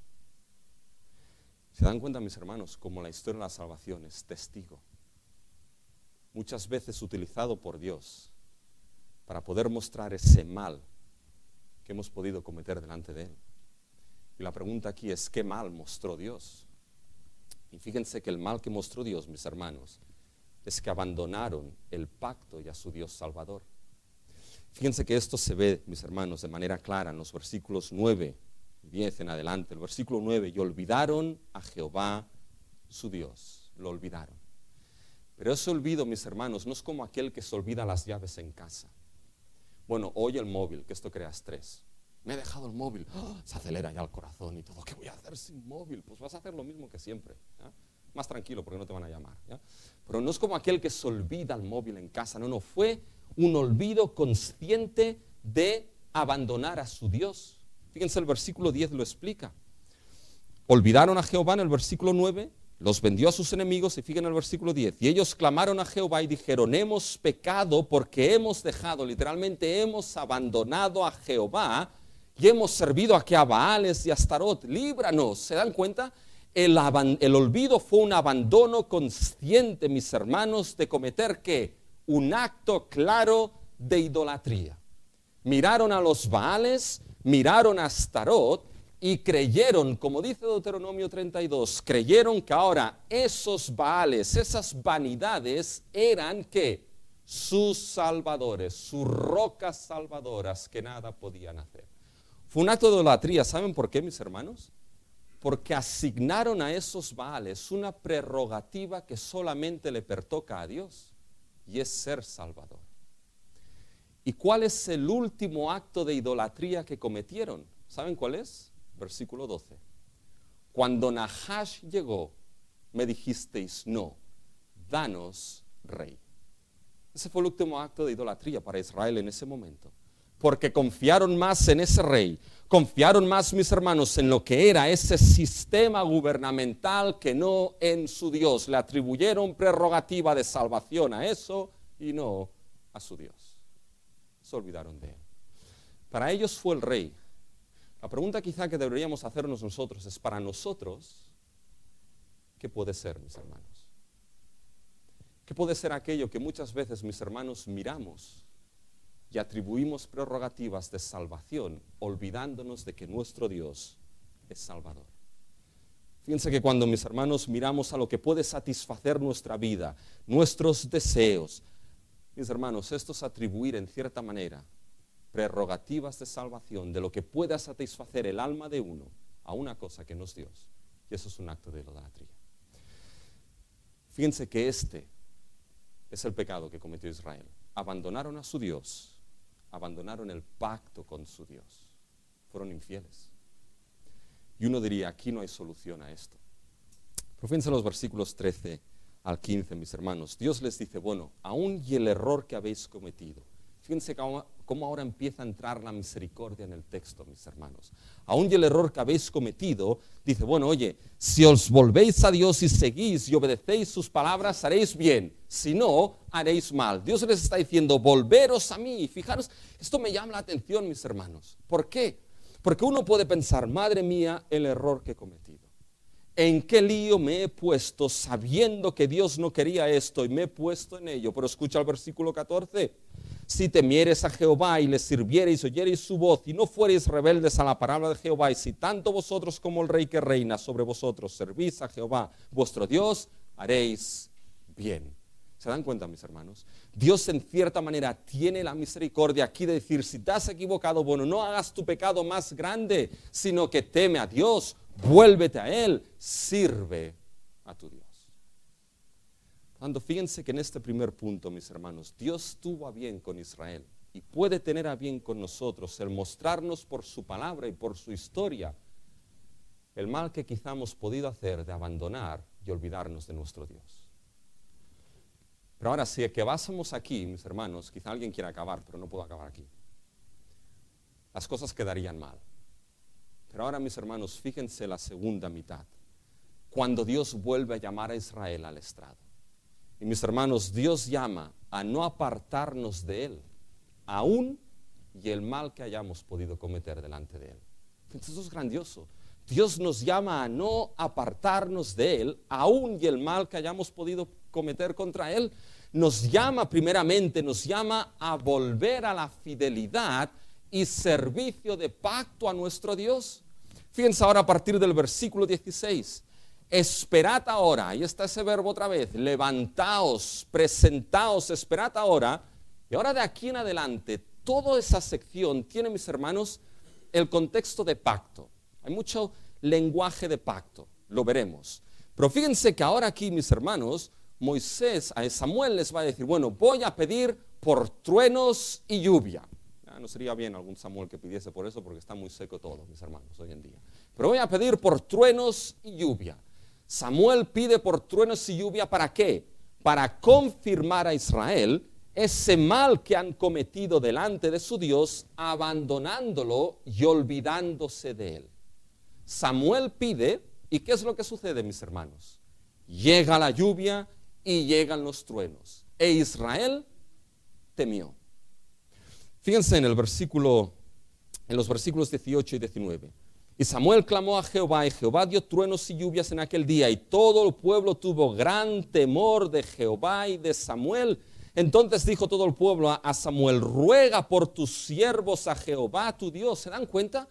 ¿Se dan cuenta, mis hermanos, cómo la historia de la salvación es testigo? Muchas veces utilizado por Dios para poder mostrar ese mal que hemos podido cometer delante de Él. Y la pregunta aquí es, ¿qué mal mostró Dios? Y fíjense que el mal que mostró Dios, mis hermanos, es que abandonaron el pacto y a su Dios Salvador. Fíjense que esto se ve, mis hermanos, de manera clara en los versículos 9 y 10 en adelante. El versículo 9, y olvidaron a Jehová su Dios, lo olvidaron. Pero ese olvido, mis hermanos, no es como aquel que se olvida las llaves en casa. Bueno, hoy el móvil, que esto crea estrés. Me he dejado el móvil, se acelera ya el corazón y todo. ¿Qué voy a hacer sin móvil? Pues vas a hacer lo mismo que siempre, ¿ya? Más tranquilo porque no te van a llamar, ¿ya? Pero no es como aquel que se olvida el móvil en casa. No, fue un olvido consciente de abandonar a su Dios. Fíjense, el versículo 10 lo explica. Olvidaron a Jehová en el versículo 9, los vendió a sus enemigos, y fíjense el versículo 10. Y ellos clamaron a Jehová y dijeron, hemos pecado porque hemos dejado, literalmente hemos abandonado a Jehová y hemos servido aquí a Baales y a Astarot. Líbranos. ¿Se dan cuenta? El olvido fue un abandono consciente, mis hermanos, de cometer ¿qué? Un acto claro de idolatría. Miraron a los Baales, miraron a Astarot y creyeron, como dice Deuteronomio 32, creyeron que ahora esos Baales, esas vanidades eran ¿qué? Sus salvadores, sus rocas salvadoras que nada podían hacer. Fue un acto de idolatría. ¿Saben por qué, mis hermanos? Porque asignaron a esos Baales una prerrogativa que solamente le pertoca a Dios, y es ser Salvador. ¿Y cuál es el último acto de idolatría que cometieron? ¿Saben cuál es? Versículo 12. Cuando Nahash llegó, me dijisteis, no, danos rey. Ese fue el último acto de idolatría para Israel en ese momento. Porque confiaron más en ese rey, confiaron más, mis hermanos, en lo que era ese sistema gubernamental que no en su Dios. Le atribuyeron prerrogativa de salvación a eso y no a su Dios. Se olvidaron de él. Para ellos fue el rey. La pregunta quizá que deberíamos hacernos nosotros es, para nosotros, ¿qué puede ser, mis hermanos? ¿Qué puede ser aquello que muchas veces, mis hermanos, miramos y atribuimos prerrogativas de salvación, olvidándonos de que nuestro Dios es Salvador? Fíjense que cuando, mis hermanos, miramos a lo que puede satisfacer nuestra vida, nuestros deseos, mis hermanos, esto es atribuir en cierta manera prerrogativas de salvación, de lo que pueda satisfacer el alma de uno, a una cosa que no es Dios. Y eso es un acto de idolatría. Fíjense que este es el pecado que cometió Israel. Abandonaron a su Dios, abandonaron el pacto con su Dios. Fueron infieles. Y uno diría, aquí no hay solución a esto. Pero fíjense los versículos 13 al 15, mis hermanos. Dios les dice, bueno, aún y el error que habéis cometido. Fíjense cómo ahora empieza a entrar la misericordia en el texto, mis hermanos. Aún y el error que habéis cometido, dice, bueno, oye, si os volvéis a Dios y seguís y obedecéis sus palabras, haréis bien. Si no, haréis mal. Dios les está diciendo, volveros a mí. Fijaros, esto me llama la atención, mis hermanos. ¿Por qué? Porque uno puede pensar, madre mía, el error que he cometido. ¿En qué lío me he puesto sabiendo que Dios no quería esto y me he puesto en ello? Pero escucha el versículo 14. Si temiereis a Jehová y le sirviereis, oyereis su voz y no fuereis rebeldes a la palabra de Jehová, y si tanto vosotros como el rey que reina sobre vosotros servís a Jehová, vuestro Dios, haréis bien. ¿Se dan cuenta, mis hermanos? Dios en cierta manera tiene la misericordia aquí de decir, si te has equivocado, bueno, no hagas tu pecado más grande, sino que teme a Dios, vuélvete a Él, sirve a tu Dios. Fíjense que en este primer punto, mis hermanos, Dios tuvo a bien con Israel y puede tener a bien con nosotros el mostrarnos por su palabra y por su historia el mal que quizá hemos podido hacer de abandonar y olvidarnos de nuestro Dios. Pero ahora, si que basamos aquí, mis hermanos, quizá alguien quiera acabar, pero no puedo acabar aquí. Las cosas quedarían mal. Pero ahora, mis hermanos, fíjense la segunda mitad, cuando Dios vuelve a llamar a Israel al estrado. Y mis hermanos, Dios llama a no apartarnos de Él, aún y el mal que hayamos podido cometer delante de Él. Entonces, eso es grandioso. Dios nos llama a no apartarnos de Él, aún y el mal que hayamos podido cometer contra Él. Nos llama primeramente, nos llama a volver a la fidelidad y servicio de pacto a nuestro Dios. Fíjense ahora a partir del versículo 16. Esperad ahora, ahí está ese verbo otra vez, levantaos, presentaos, esperad ahora. Y ahora de aquí en adelante, toda esa sección tiene, mis hermanos, el contexto de pacto. Hay mucho lenguaje de pacto, lo veremos. Pero fíjense que ahora aquí, mis hermanos, a Samuel les va a decir, bueno, voy a pedir por truenos y lluvia. No sería bien algún Samuel que pidiese por eso, porque está muy seco todo, mis hermanos, hoy en día. Pero voy a pedir por truenos y lluvia. Samuel pide por truenos y lluvia, ¿para qué? Para confirmar a Israel ese mal que han cometido delante de su Dios, abandonándolo y olvidándose de él. Samuel pide, ¿y qué es lo que sucede, mis hermanos? Llega la lluvia y llegan los truenos. E Israel temió. Fíjense en los versículos 18 y 19. Y Samuel clamó a Jehová, y Jehová dio truenos y lluvias en aquel día, y todo el pueblo tuvo gran temor de Jehová y de Samuel. Entonces dijo todo el pueblo a Samuel, ruega por tus siervos a Jehová tu Dios. ¿Se dan cuenta?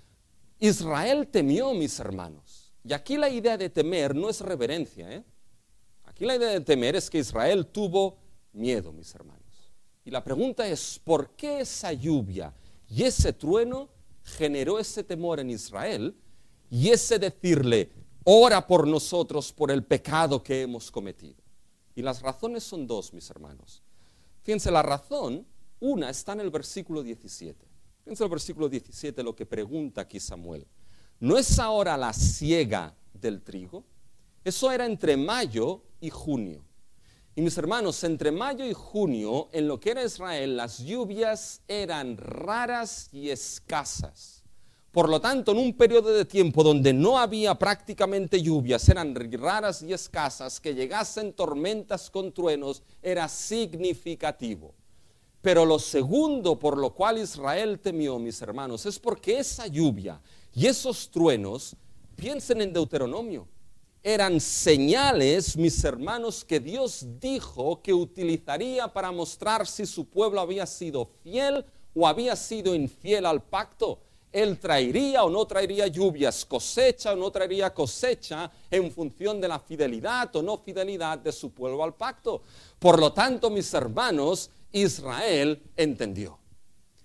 Israel temió, mis hermanos. Y aquí la idea de temer no es reverencia, Aquí la idea de temer es que Israel tuvo miedo, mis hermanos. Y la pregunta es, ¿por qué esa lluvia y ese trueno generó ese temor en Israel y ese decirle, ora por nosotros por el pecado que hemos cometido? Y las razones son dos, mis hermanos. Fíjense, la razón, una está en el versículo 17. Fíjense el versículo 17, lo que pregunta aquí Samuel. ¿No es ahora la siega del trigo? Eso era entre mayo y junio. Y mis hermanos, entre mayo y junio, en lo que era Israel, las lluvias eran raras y escasas. Por lo tanto, en un periodo de tiempo donde no había prácticamente lluvias, eran raras y escasas, que llegasen tormentas con truenos era significativo. Pero lo segundo por lo cual Israel temió, mis hermanos, es porque esa lluvia y esos truenos, piensen en Deuteronomio, eran señales, mis hermanos, que Dios dijo que utilizaría para mostrar si su pueblo había sido fiel o había sido infiel al pacto. Él traería o no traería lluvias, cosecha o no traería cosecha en función de la fidelidad o no fidelidad de su pueblo al pacto. Por lo tanto, mis hermanos, Israel entendió.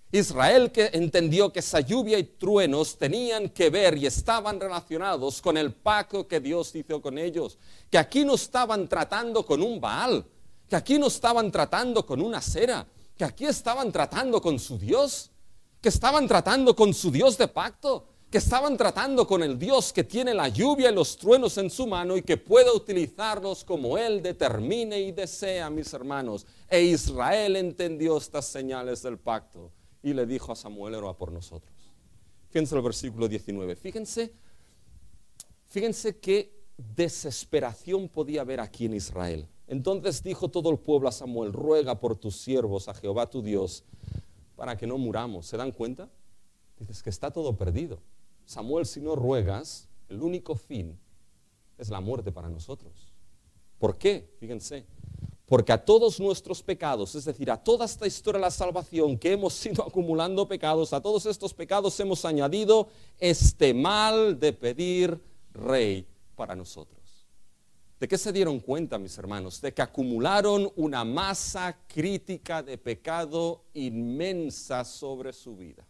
Israel que entendió que esa lluvia y truenos tenían que ver y estaban relacionados con el pacto que Dios hizo con ellos. Que aquí no estaban tratando con un Baal, que aquí no estaban tratando con una Asera, que aquí estaban tratando con su Dios, que estaban tratando con su Dios de pacto, que estaban tratando con el Dios que tiene la lluvia y los truenos en su mano y que puede utilizarlos como Él determine y desea, mis hermanos. E Israel entendió estas señales del pacto y le dijo a Samuel: ora por nosotros. Fíjense el versículo 19. Fíjense qué desesperación podía haber aquí en Israel. Entonces dijo todo el pueblo a Samuel: ruega por tus siervos a Jehová tu Dios para que no muramos. ¿Se dan cuenta? Dices que está todo perdido. Samuel, si no ruegas, el único fin es la muerte para nosotros. ¿Por qué? Fíjense. Porque a todos nuestros pecados, es decir, a toda esta historia de la salvación que hemos ido acumulando pecados, a todos estos pecados hemos añadido este mal de pedir rey para nosotros. ¿De qué se dieron cuenta, mis hermanos? De que acumularon una masa crítica de pecado inmensa sobre su vida.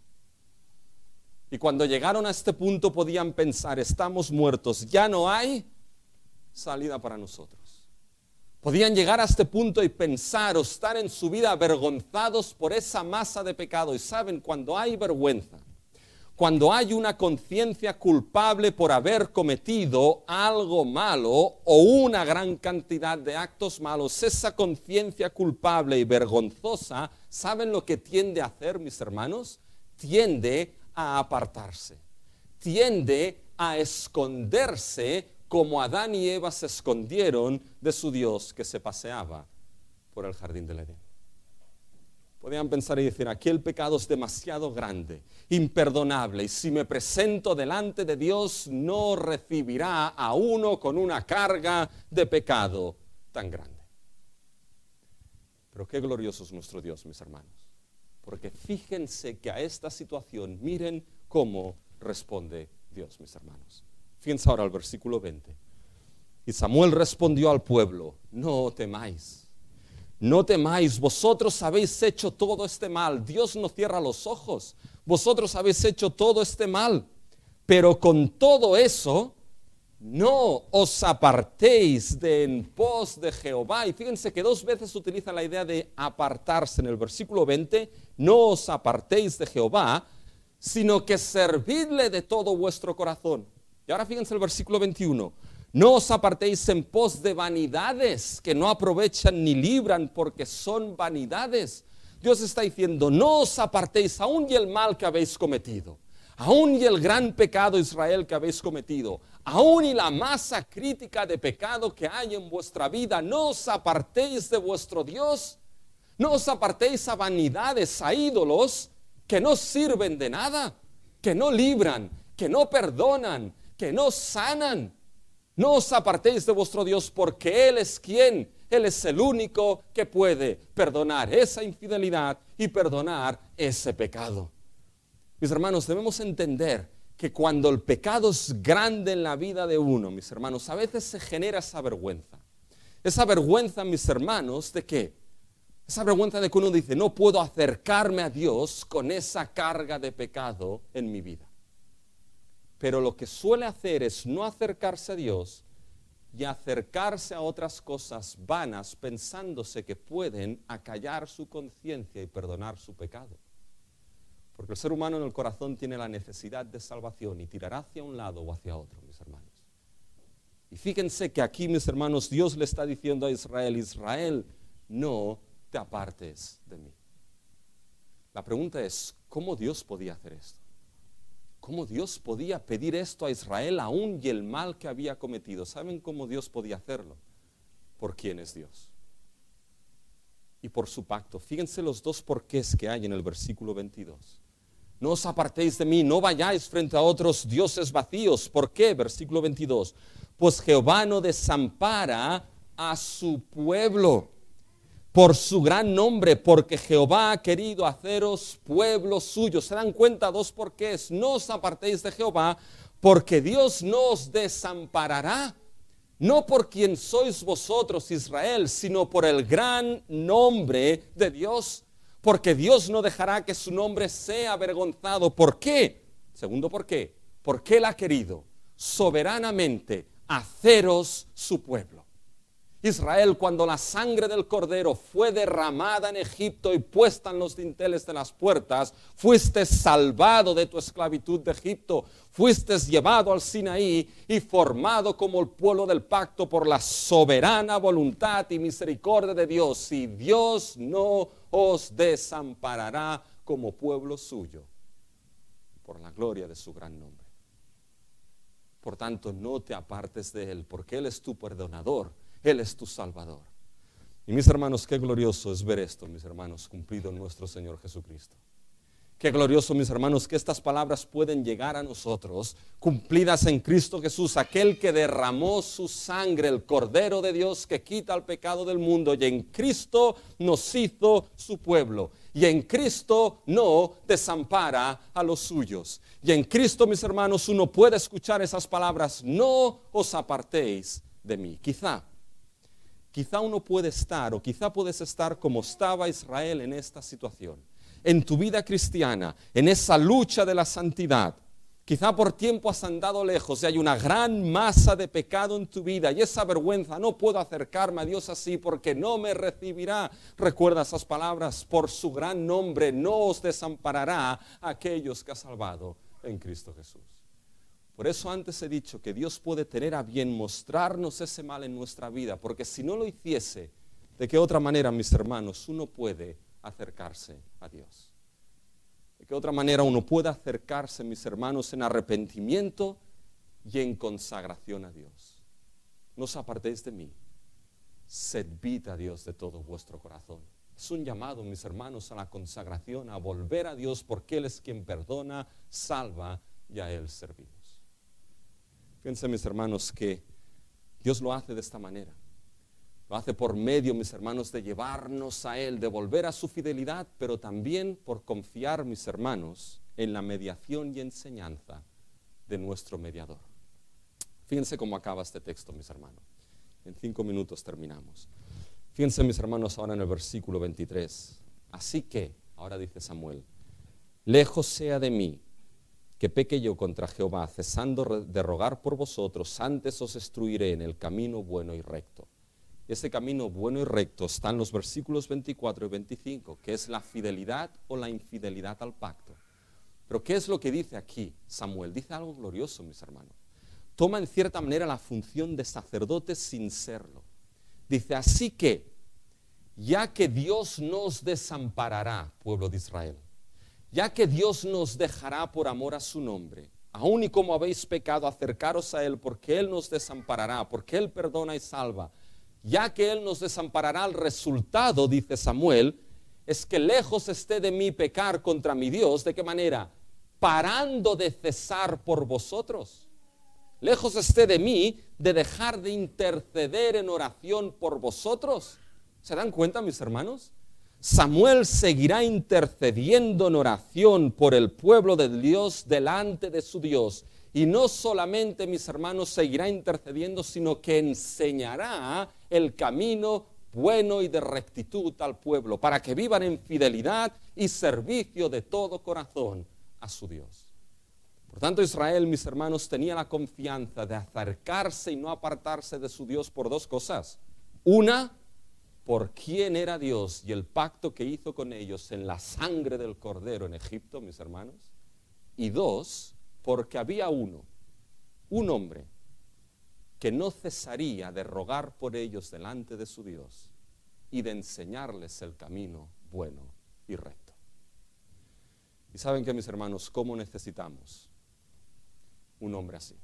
Y cuando llegaron a este punto podían pensar: estamos muertos, ya no hay salida para nosotros. Podían llegar a este punto y pensar o estar en su vida avergonzados por esa masa de pecado. Y saben, cuando hay vergüenza, cuando hay una conciencia culpable por haber cometido algo malo o una gran cantidad de actos malos, esa conciencia culpable y vergonzosa, ¿saben lo que tiende a hacer, mis hermanos? Tiende a apartarse, tiende a esconderse como Adán y Eva se escondieron de su Dios que se paseaba por el jardín del Edén. Podían pensar y decir: aquí el pecado es demasiado grande, imperdonable, y si me presento delante de Dios no recibirá a uno con una carga de pecado tan grande. Pero qué glorioso es nuestro Dios, mis hermanos. Porque fíjense que a esta situación, miren cómo responde Dios, mis hermanos. Fíjense ahora al versículo 20. Y Samuel respondió al pueblo: no temáis, no temáis, vosotros habéis hecho todo este mal. Dios no cierra los ojos, vosotros habéis hecho todo este mal. Pero con todo eso, no os apartéis de en pos de Jehová. Y fíjense que 2 veces utiliza la idea de apartarse. En el versículo 20, no os apartéis de Jehová, sino que servidle de todo vuestro corazón. Y ahora fíjense el versículo 21. No os apartéis en pos de vanidades que no aprovechan ni libran, porque son vanidades. Dios está diciendo: no os apartéis aún y el mal que habéis cometido, aún y el gran pecado, Israel, que habéis cometido, aún y la masa crítica de pecado que hay en vuestra vida. No os apartéis de vuestro Dios, no os apartéis a vanidades, a ídolos que no sirven de nada, que no libran, que no perdonan, que no sanan. No os apartéis de vuestro Dios, porque Él es quien, Él es el único que puede perdonar esa infidelidad y perdonar ese pecado. Mis hermanos, debemos entender que cuando el pecado es grande en la vida de uno, mis hermanos, a veces se genera esa vergüenza. Esa vergüenza, mis hermanos, ¿de qué? Esa vergüenza de que uno dice: no puedo acercarme a Dios con esa carga de pecado en mi vida. Pero lo que suele hacer es no acercarse a Dios y acercarse a otras cosas vanas, pensándose que pueden acallar su conciencia y perdonar su pecado. Porque el ser humano en el corazón tiene la necesidad de salvación y tirará hacia un lado o hacia otro, mis hermanos. Y fíjense que aquí, mis hermanos, Dios le está diciendo a Israel: Israel, no te apartes de mí. La pregunta es: ¿cómo Dios podía hacer esto? ¿Cómo Dios podía pedir esto a Israel aún y el mal que había cometido? ¿Saben cómo Dios podía hacerlo? Por quién es Dios y por su pacto. Fíjense los 2 porqués que hay en el versículo 22. No os apartéis de mí, no vayáis frente a otros dioses vacíos. ¿Por qué? Versículo 22. Pues Jehová no desampara a su pueblo por su gran nombre, porque Jehová ha querido haceros pueblo suyo. ¿Se dan cuenta? 2 porqués. No os apartéis de Jehová, porque Dios no os desamparará. No por quien sois vosotros, Israel, sino por el gran nombre de Dios. Porque Dios no dejará que su nombre sea avergonzado. ¿Por qué? Segundo, ¿por qué? Porque Él ha querido soberanamente haceros su pueblo. Israel, cuando la sangre del cordero fue derramada en Egipto y puesta en los dinteles de las puertas, fuiste salvado de tu esclavitud de Egipto, fuiste llevado al Sinaí y formado como el pueblo del pacto por la soberana voluntad y misericordia de Dios. Y Dios no os desamparará como pueblo suyo, por la gloria de su gran nombre. Por tanto, no te apartes de Él, porque Él es tu perdonador, Él es tu Salvador. Y mis hermanos, qué glorioso es ver esto, mis hermanos, cumplido en nuestro Señor Jesucristo. Qué glorioso, mis hermanos, que estas palabras pueden llegar a nosotros, cumplidas en Cristo Jesús, aquel que derramó su sangre, el Cordero de Dios que quita el pecado del mundo, y en Cristo nos hizo su pueblo. Y en Cristo no desampara a los suyos. Y en Cristo, mis hermanos, uno puede escuchar esas palabras: no os apartéis de mí. Quizá uno puede estar, o quizá puedes estar como estaba Israel en esta situación. En tu vida cristiana, en esa lucha de la santidad, quizá por tiempo has andado lejos y hay una gran masa de pecado en tu vida y esa vergüenza: no puedo acercarme a Dios así porque no me recibirá. Recuerda esas palabras: por su gran nombre no os desamparará a aquellos que ha salvado en Cristo Jesús. Por eso antes he dicho que Dios puede tener a bien mostrarnos ese mal en nuestra vida, porque si no lo hiciese, ¿de qué otra manera, mis hermanos, uno puede acercarse a Dios? ¿De qué otra manera uno puede acercarse, mis hermanos, en arrepentimiento y en consagración a Dios? No os apartéis de mí, servid a Dios de todo vuestro corazón. Es un llamado, mis hermanos, a la consagración, a volver a Dios, porque Él es quien perdona, salva y a Él servimos. Fíjense, mis hermanos, que Dios lo hace de esta manera. Lo hace por medio, mis hermanos, de llevarnos a Él, de volver a su fidelidad, pero también por confiar, mis hermanos, en la mediación y enseñanza de nuestro mediador. Fíjense cómo acaba este texto, mis hermanos. En 5 minutos terminamos. Fíjense, mis hermanos, ahora en el versículo 23. Así que, ahora dice Samuel: lejos sea de mí que peque yo contra Jehová, cesando de rogar por vosotros, antes os instruiré en el camino bueno y recto. Ese camino bueno y recto está en los versículos 24 y 25, que es la fidelidad o la infidelidad al pacto. Pero ¿qué es lo que dice aquí Samuel? Dice algo glorioso, mis hermanos. Toma en cierta manera la función de sacerdote sin serlo. Dice: así que, ya que Dios nos desamparará, pueblo de Israel, ya que Dios nos dejará por amor a su nombre, aun y como habéis pecado, acercaros a Él, porque Él nos desamparará, porque Él perdona y salva. Ya que Él nos desamparará, el resultado, dice Samuel, es que lejos esté de mí pecar contra mi Dios. ¿De qué manera? Parando de cesar por vosotros. Lejos esté de mí de dejar de interceder en oración por vosotros. ¿Se dan cuenta, mis hermanos? Samuel seguirá intercediendo en oración por el pueblo de Dios delante de su Dios. Y no solamente, mis hermanos, seguirá intercediendo, sino que enseñará el camino bueno y de rectitud al pueblo, para que vivan en fidelidad y servicio de todo corazón a su Dios. Por tanto, Israel, mis hermanos, tenía la confianza de acercarse y no apartarse de su Dios por 2 cosas. Una, por quién era Dios y el pacto que hizo con ellos en la sangre del Cordero en Egipto, mis hermanos. Y 2, porque había un hombre que no cesaría de rogar por ellos delante de su Dios y de enseñarles el camino bueno y recto. Y saben que, mis hermanos, ¿cómo necesitamos un hombre así?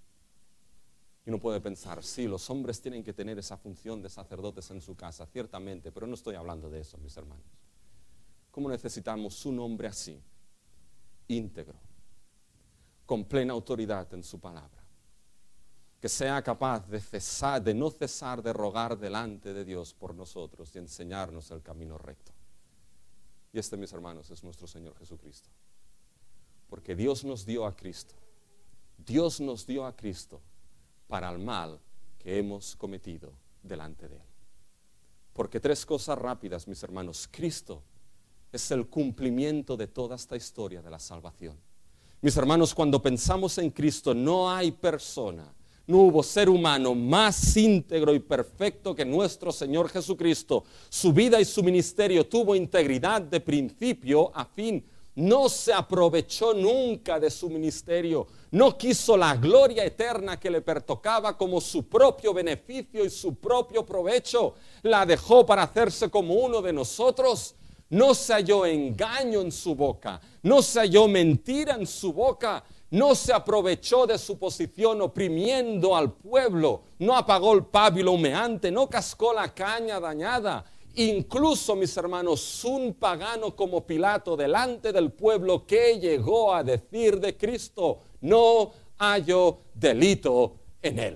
Y uno puede pensar: sí, los hombres tienen que tener esa función de sacerdotes en su casa, ciertamente, pero no estoy hablando de eso, mis hermanos. ¿Cómo necesitamos un hombre así, íntegro, con plena autoridad en su palabra, que sea capaz de no cesar de rogar delante de Dios por nosotros y enseñarnos el camino recto? Y este, mis hermanos, es nuestro Señor Jesucristo. Porque Dios nos dio a Cristo. Dios nos dio a Cristo para el mal que hemos cometido delante de Él. Porque 3 cosas rápidas, mis hermanos. Cristo es el cumplimiento de toda esta historia de la salvación. Mis hermanos, cuando pensamos en Cristo, no hay persona, no hubo ser humano más íntegro y perfecto que nuestro Señor Jesucristo. Su vida y su ministerio tuvo integridad de principio a fin. No se aprovechó nunca de su ministerio. No quiso la gloria eterna que le pertocaba como su propio beneficio y su propio provecho. La dejó para hacerse como uno de nosotros. No se halló engaño en su boca. No se halló mentira en su boca. No se aprovechó de su posición oprimiendo al pueblo. No apagó el pábilo humeante. No cascó la caña dañada. Incluso, mis hermanos, un pagano como Pilato delante del pueblo, que llegó a decir de Cristo: no hallo delito en él.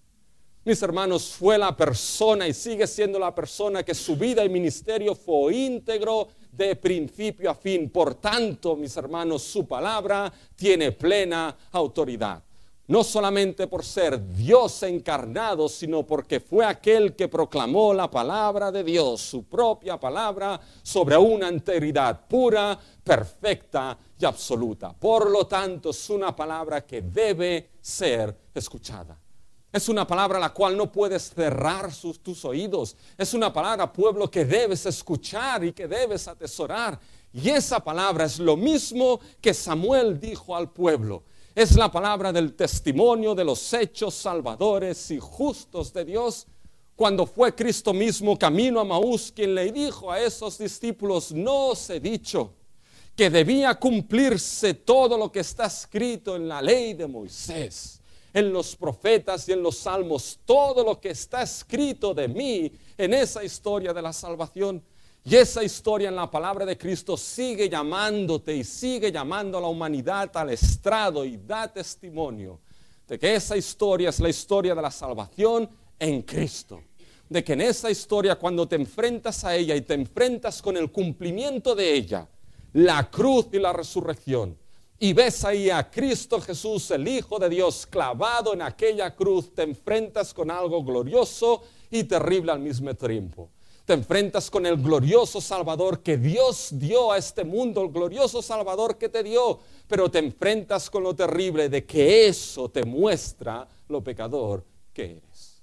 Mis hermanos, fue la persona y sigue siendo la persona que su vida y ministerio fue íntegro de principio a fin. Por tanto, mis hermanos, su palabra tiene plena autoridad. No solamente por ser Dios encarnado, sino porque fue aquel que proclamó la palabra de Dios, su propia palabra, sobre una integridad pura, perfecta y absoluta. Por lo tanto, es una palabra que debe ser escuchada. Es una palabra a la cual no puedes cerrar tus oídos. Es una palabra, pueblo, que debes escuchar y que debes atesorar. Y esa palabra es lo mismo que Samuel dijo al pueblo. Es la palabra del testimonio de los hechos salvadores y justos de Dios. Cuando fue Cristo mismo camino a Maús quien le dijo a esos discípulos: no os he dicho que debía cumplirse todo lo que está escrito en la ley de Moisés, en los profetas y en los salmos, todo lo que está escrito de mí en esa historia de la salvación. Y esa historia en la palabra de Cristo sigue llamándote y sigue llamando a la humanidad al estrado, y da testimonio de que esa historia es la historia de la salvación en Cristo. De que en esa historia, cuando te enfrentas a ella y te enfrentas con el cumplimiento de ella, la cruz y la resurrección, y ves ahí a Cristo Jesús, el Hijo de Dios, clavado en aquella cruz, te enfrentas con algo glorioso y terrible al mismo tiempo. Te enfrentas con el glorioso Salvador que Dios dio a este mundo, el glorioso Salvador que te dio, pero te enfrentas con lo terrible de que eso te muestra lo pecador que eres.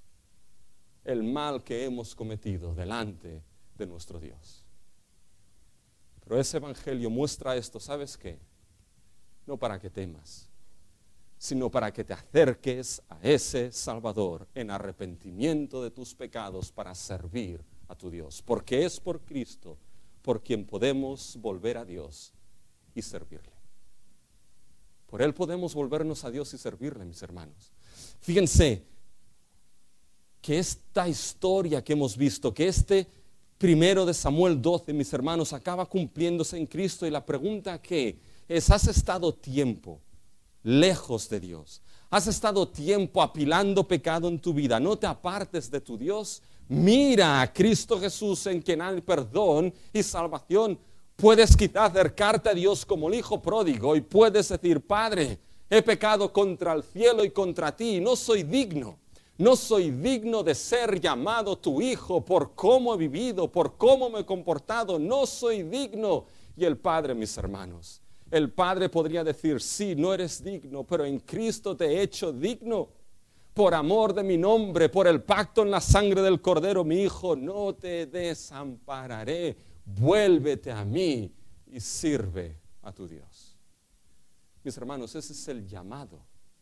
El mal que hemos cometido delante de nuestro Dios. Pero ese evangelio muestra esto, ¿sabes qué? No para que temas, sino para que te acerques a ese Salvador en arrepentimiento de tus pecados para servir a tu Dios. Porque es por Cristo por quien podemos volver a Dios y servirle. Por Él podemos volvernos a Dios y servirle, mis hermanos. Fíjense que esta historia que hemos visto, que este 1 de Samuel 12, mis hermanos, acaba cumpliéndose en Cristo. Y la pregunta que es: ¿has estado tiempo lejos de Dios? ¿Has estado tiempo apilando pecado en tu vida? No te apartes de tu Dios. Mira a Cristo Jesús, en quien hay perdón y salvación. Puedes quizá acercarte a Dios como el hijo pródigo y puedes decir: Padre, he pecado contra el cielo y contra ti, no soy digno. No soy digno de ser llamado tu hijo por cómo he vivido, por cómo me he comportado. No soy digno. Y el Padre, mis hermanos, el Padre podría decir: sí, no eres digno, pero en Cristo te he hecho digno. Por amor de mi nombre, por el pacto en la sangre del Cordero, mi hijo, no te desampararé. Vuélvete a mí y sirve a tu Dios. Mis hermanos, ese es el llamado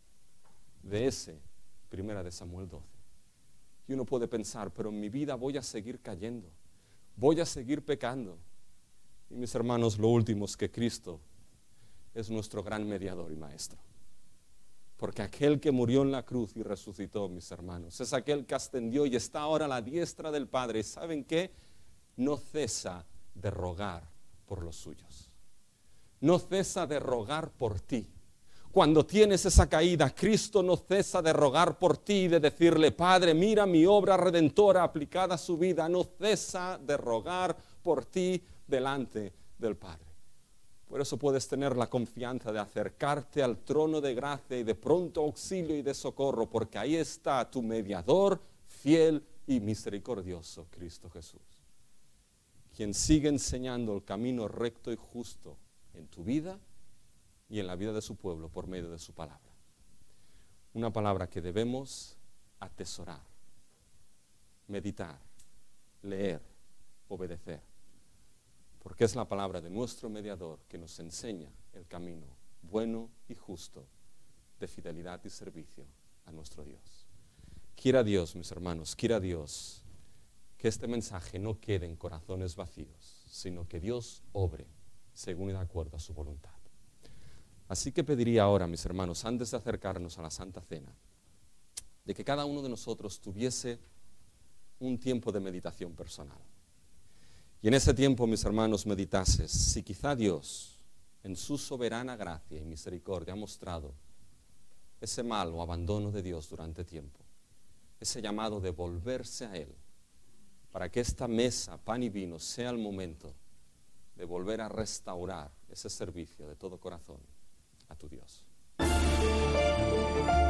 de ese 1 de Samuel 12. Y uno puede pensar: pero en mi vida voy a seguir cayendo, voy a seguir pecando. Y mis hermanos, lo último es que Cristo es nuestro gran mediador y maestro. Porque aquel que murió en la cruz y resucitó, mis hermanos, es aquel que ascendió y está ahora a la diestra del Padre. ¿Y saben qué? No cesa de rogar por los suyos. No cesa de rogar por ti. Cuando tienes esa caída, Cristo no cesa de rogar por ti y de decirle: Padre, mira mi obra redentora aplicada a su vida. No cesa de rogar por ti delante del Padre. Por eso puedes tener la confianza de acercarte al trono de gracia y de pronto auxilio y de socorro, porque ahí está tu mediador fiel y misericordioso, Cristo Jesús. quien sigue enseñando el camino recto y justo en tu vida y en la vida de su pueblo por medio de su palabra. Una palabra que debemos atesorar, meditar, leer, obedecer, porque es la palabra de nuestro mediador que nos enseña el camino bueno y justo de fidelidad y servicio a nuestro Dios. Quiera Dios, mis hermanos, quiera Dios que este mensaje no quede en corazones vacíos, sino que Dios obre según y de acuerdo a su voluntad. Así que pediría ahora, mis hermanos, antes de acercarnos a la Santa Cena, de que cada uno de nosotros tuviese un tiempo de meditación personal. Y en ese tiempo, mis hermanos, meditases si quizá Dios, en su soberana gracia y misericordia, ha mostrado ese mal o abandono de Dios durante tiempo, ese llamado de volverse a Él, para que esta mesa, pan y vino, sea el momento de volver a restaurar ese servicio de todo corazón a tu Dios.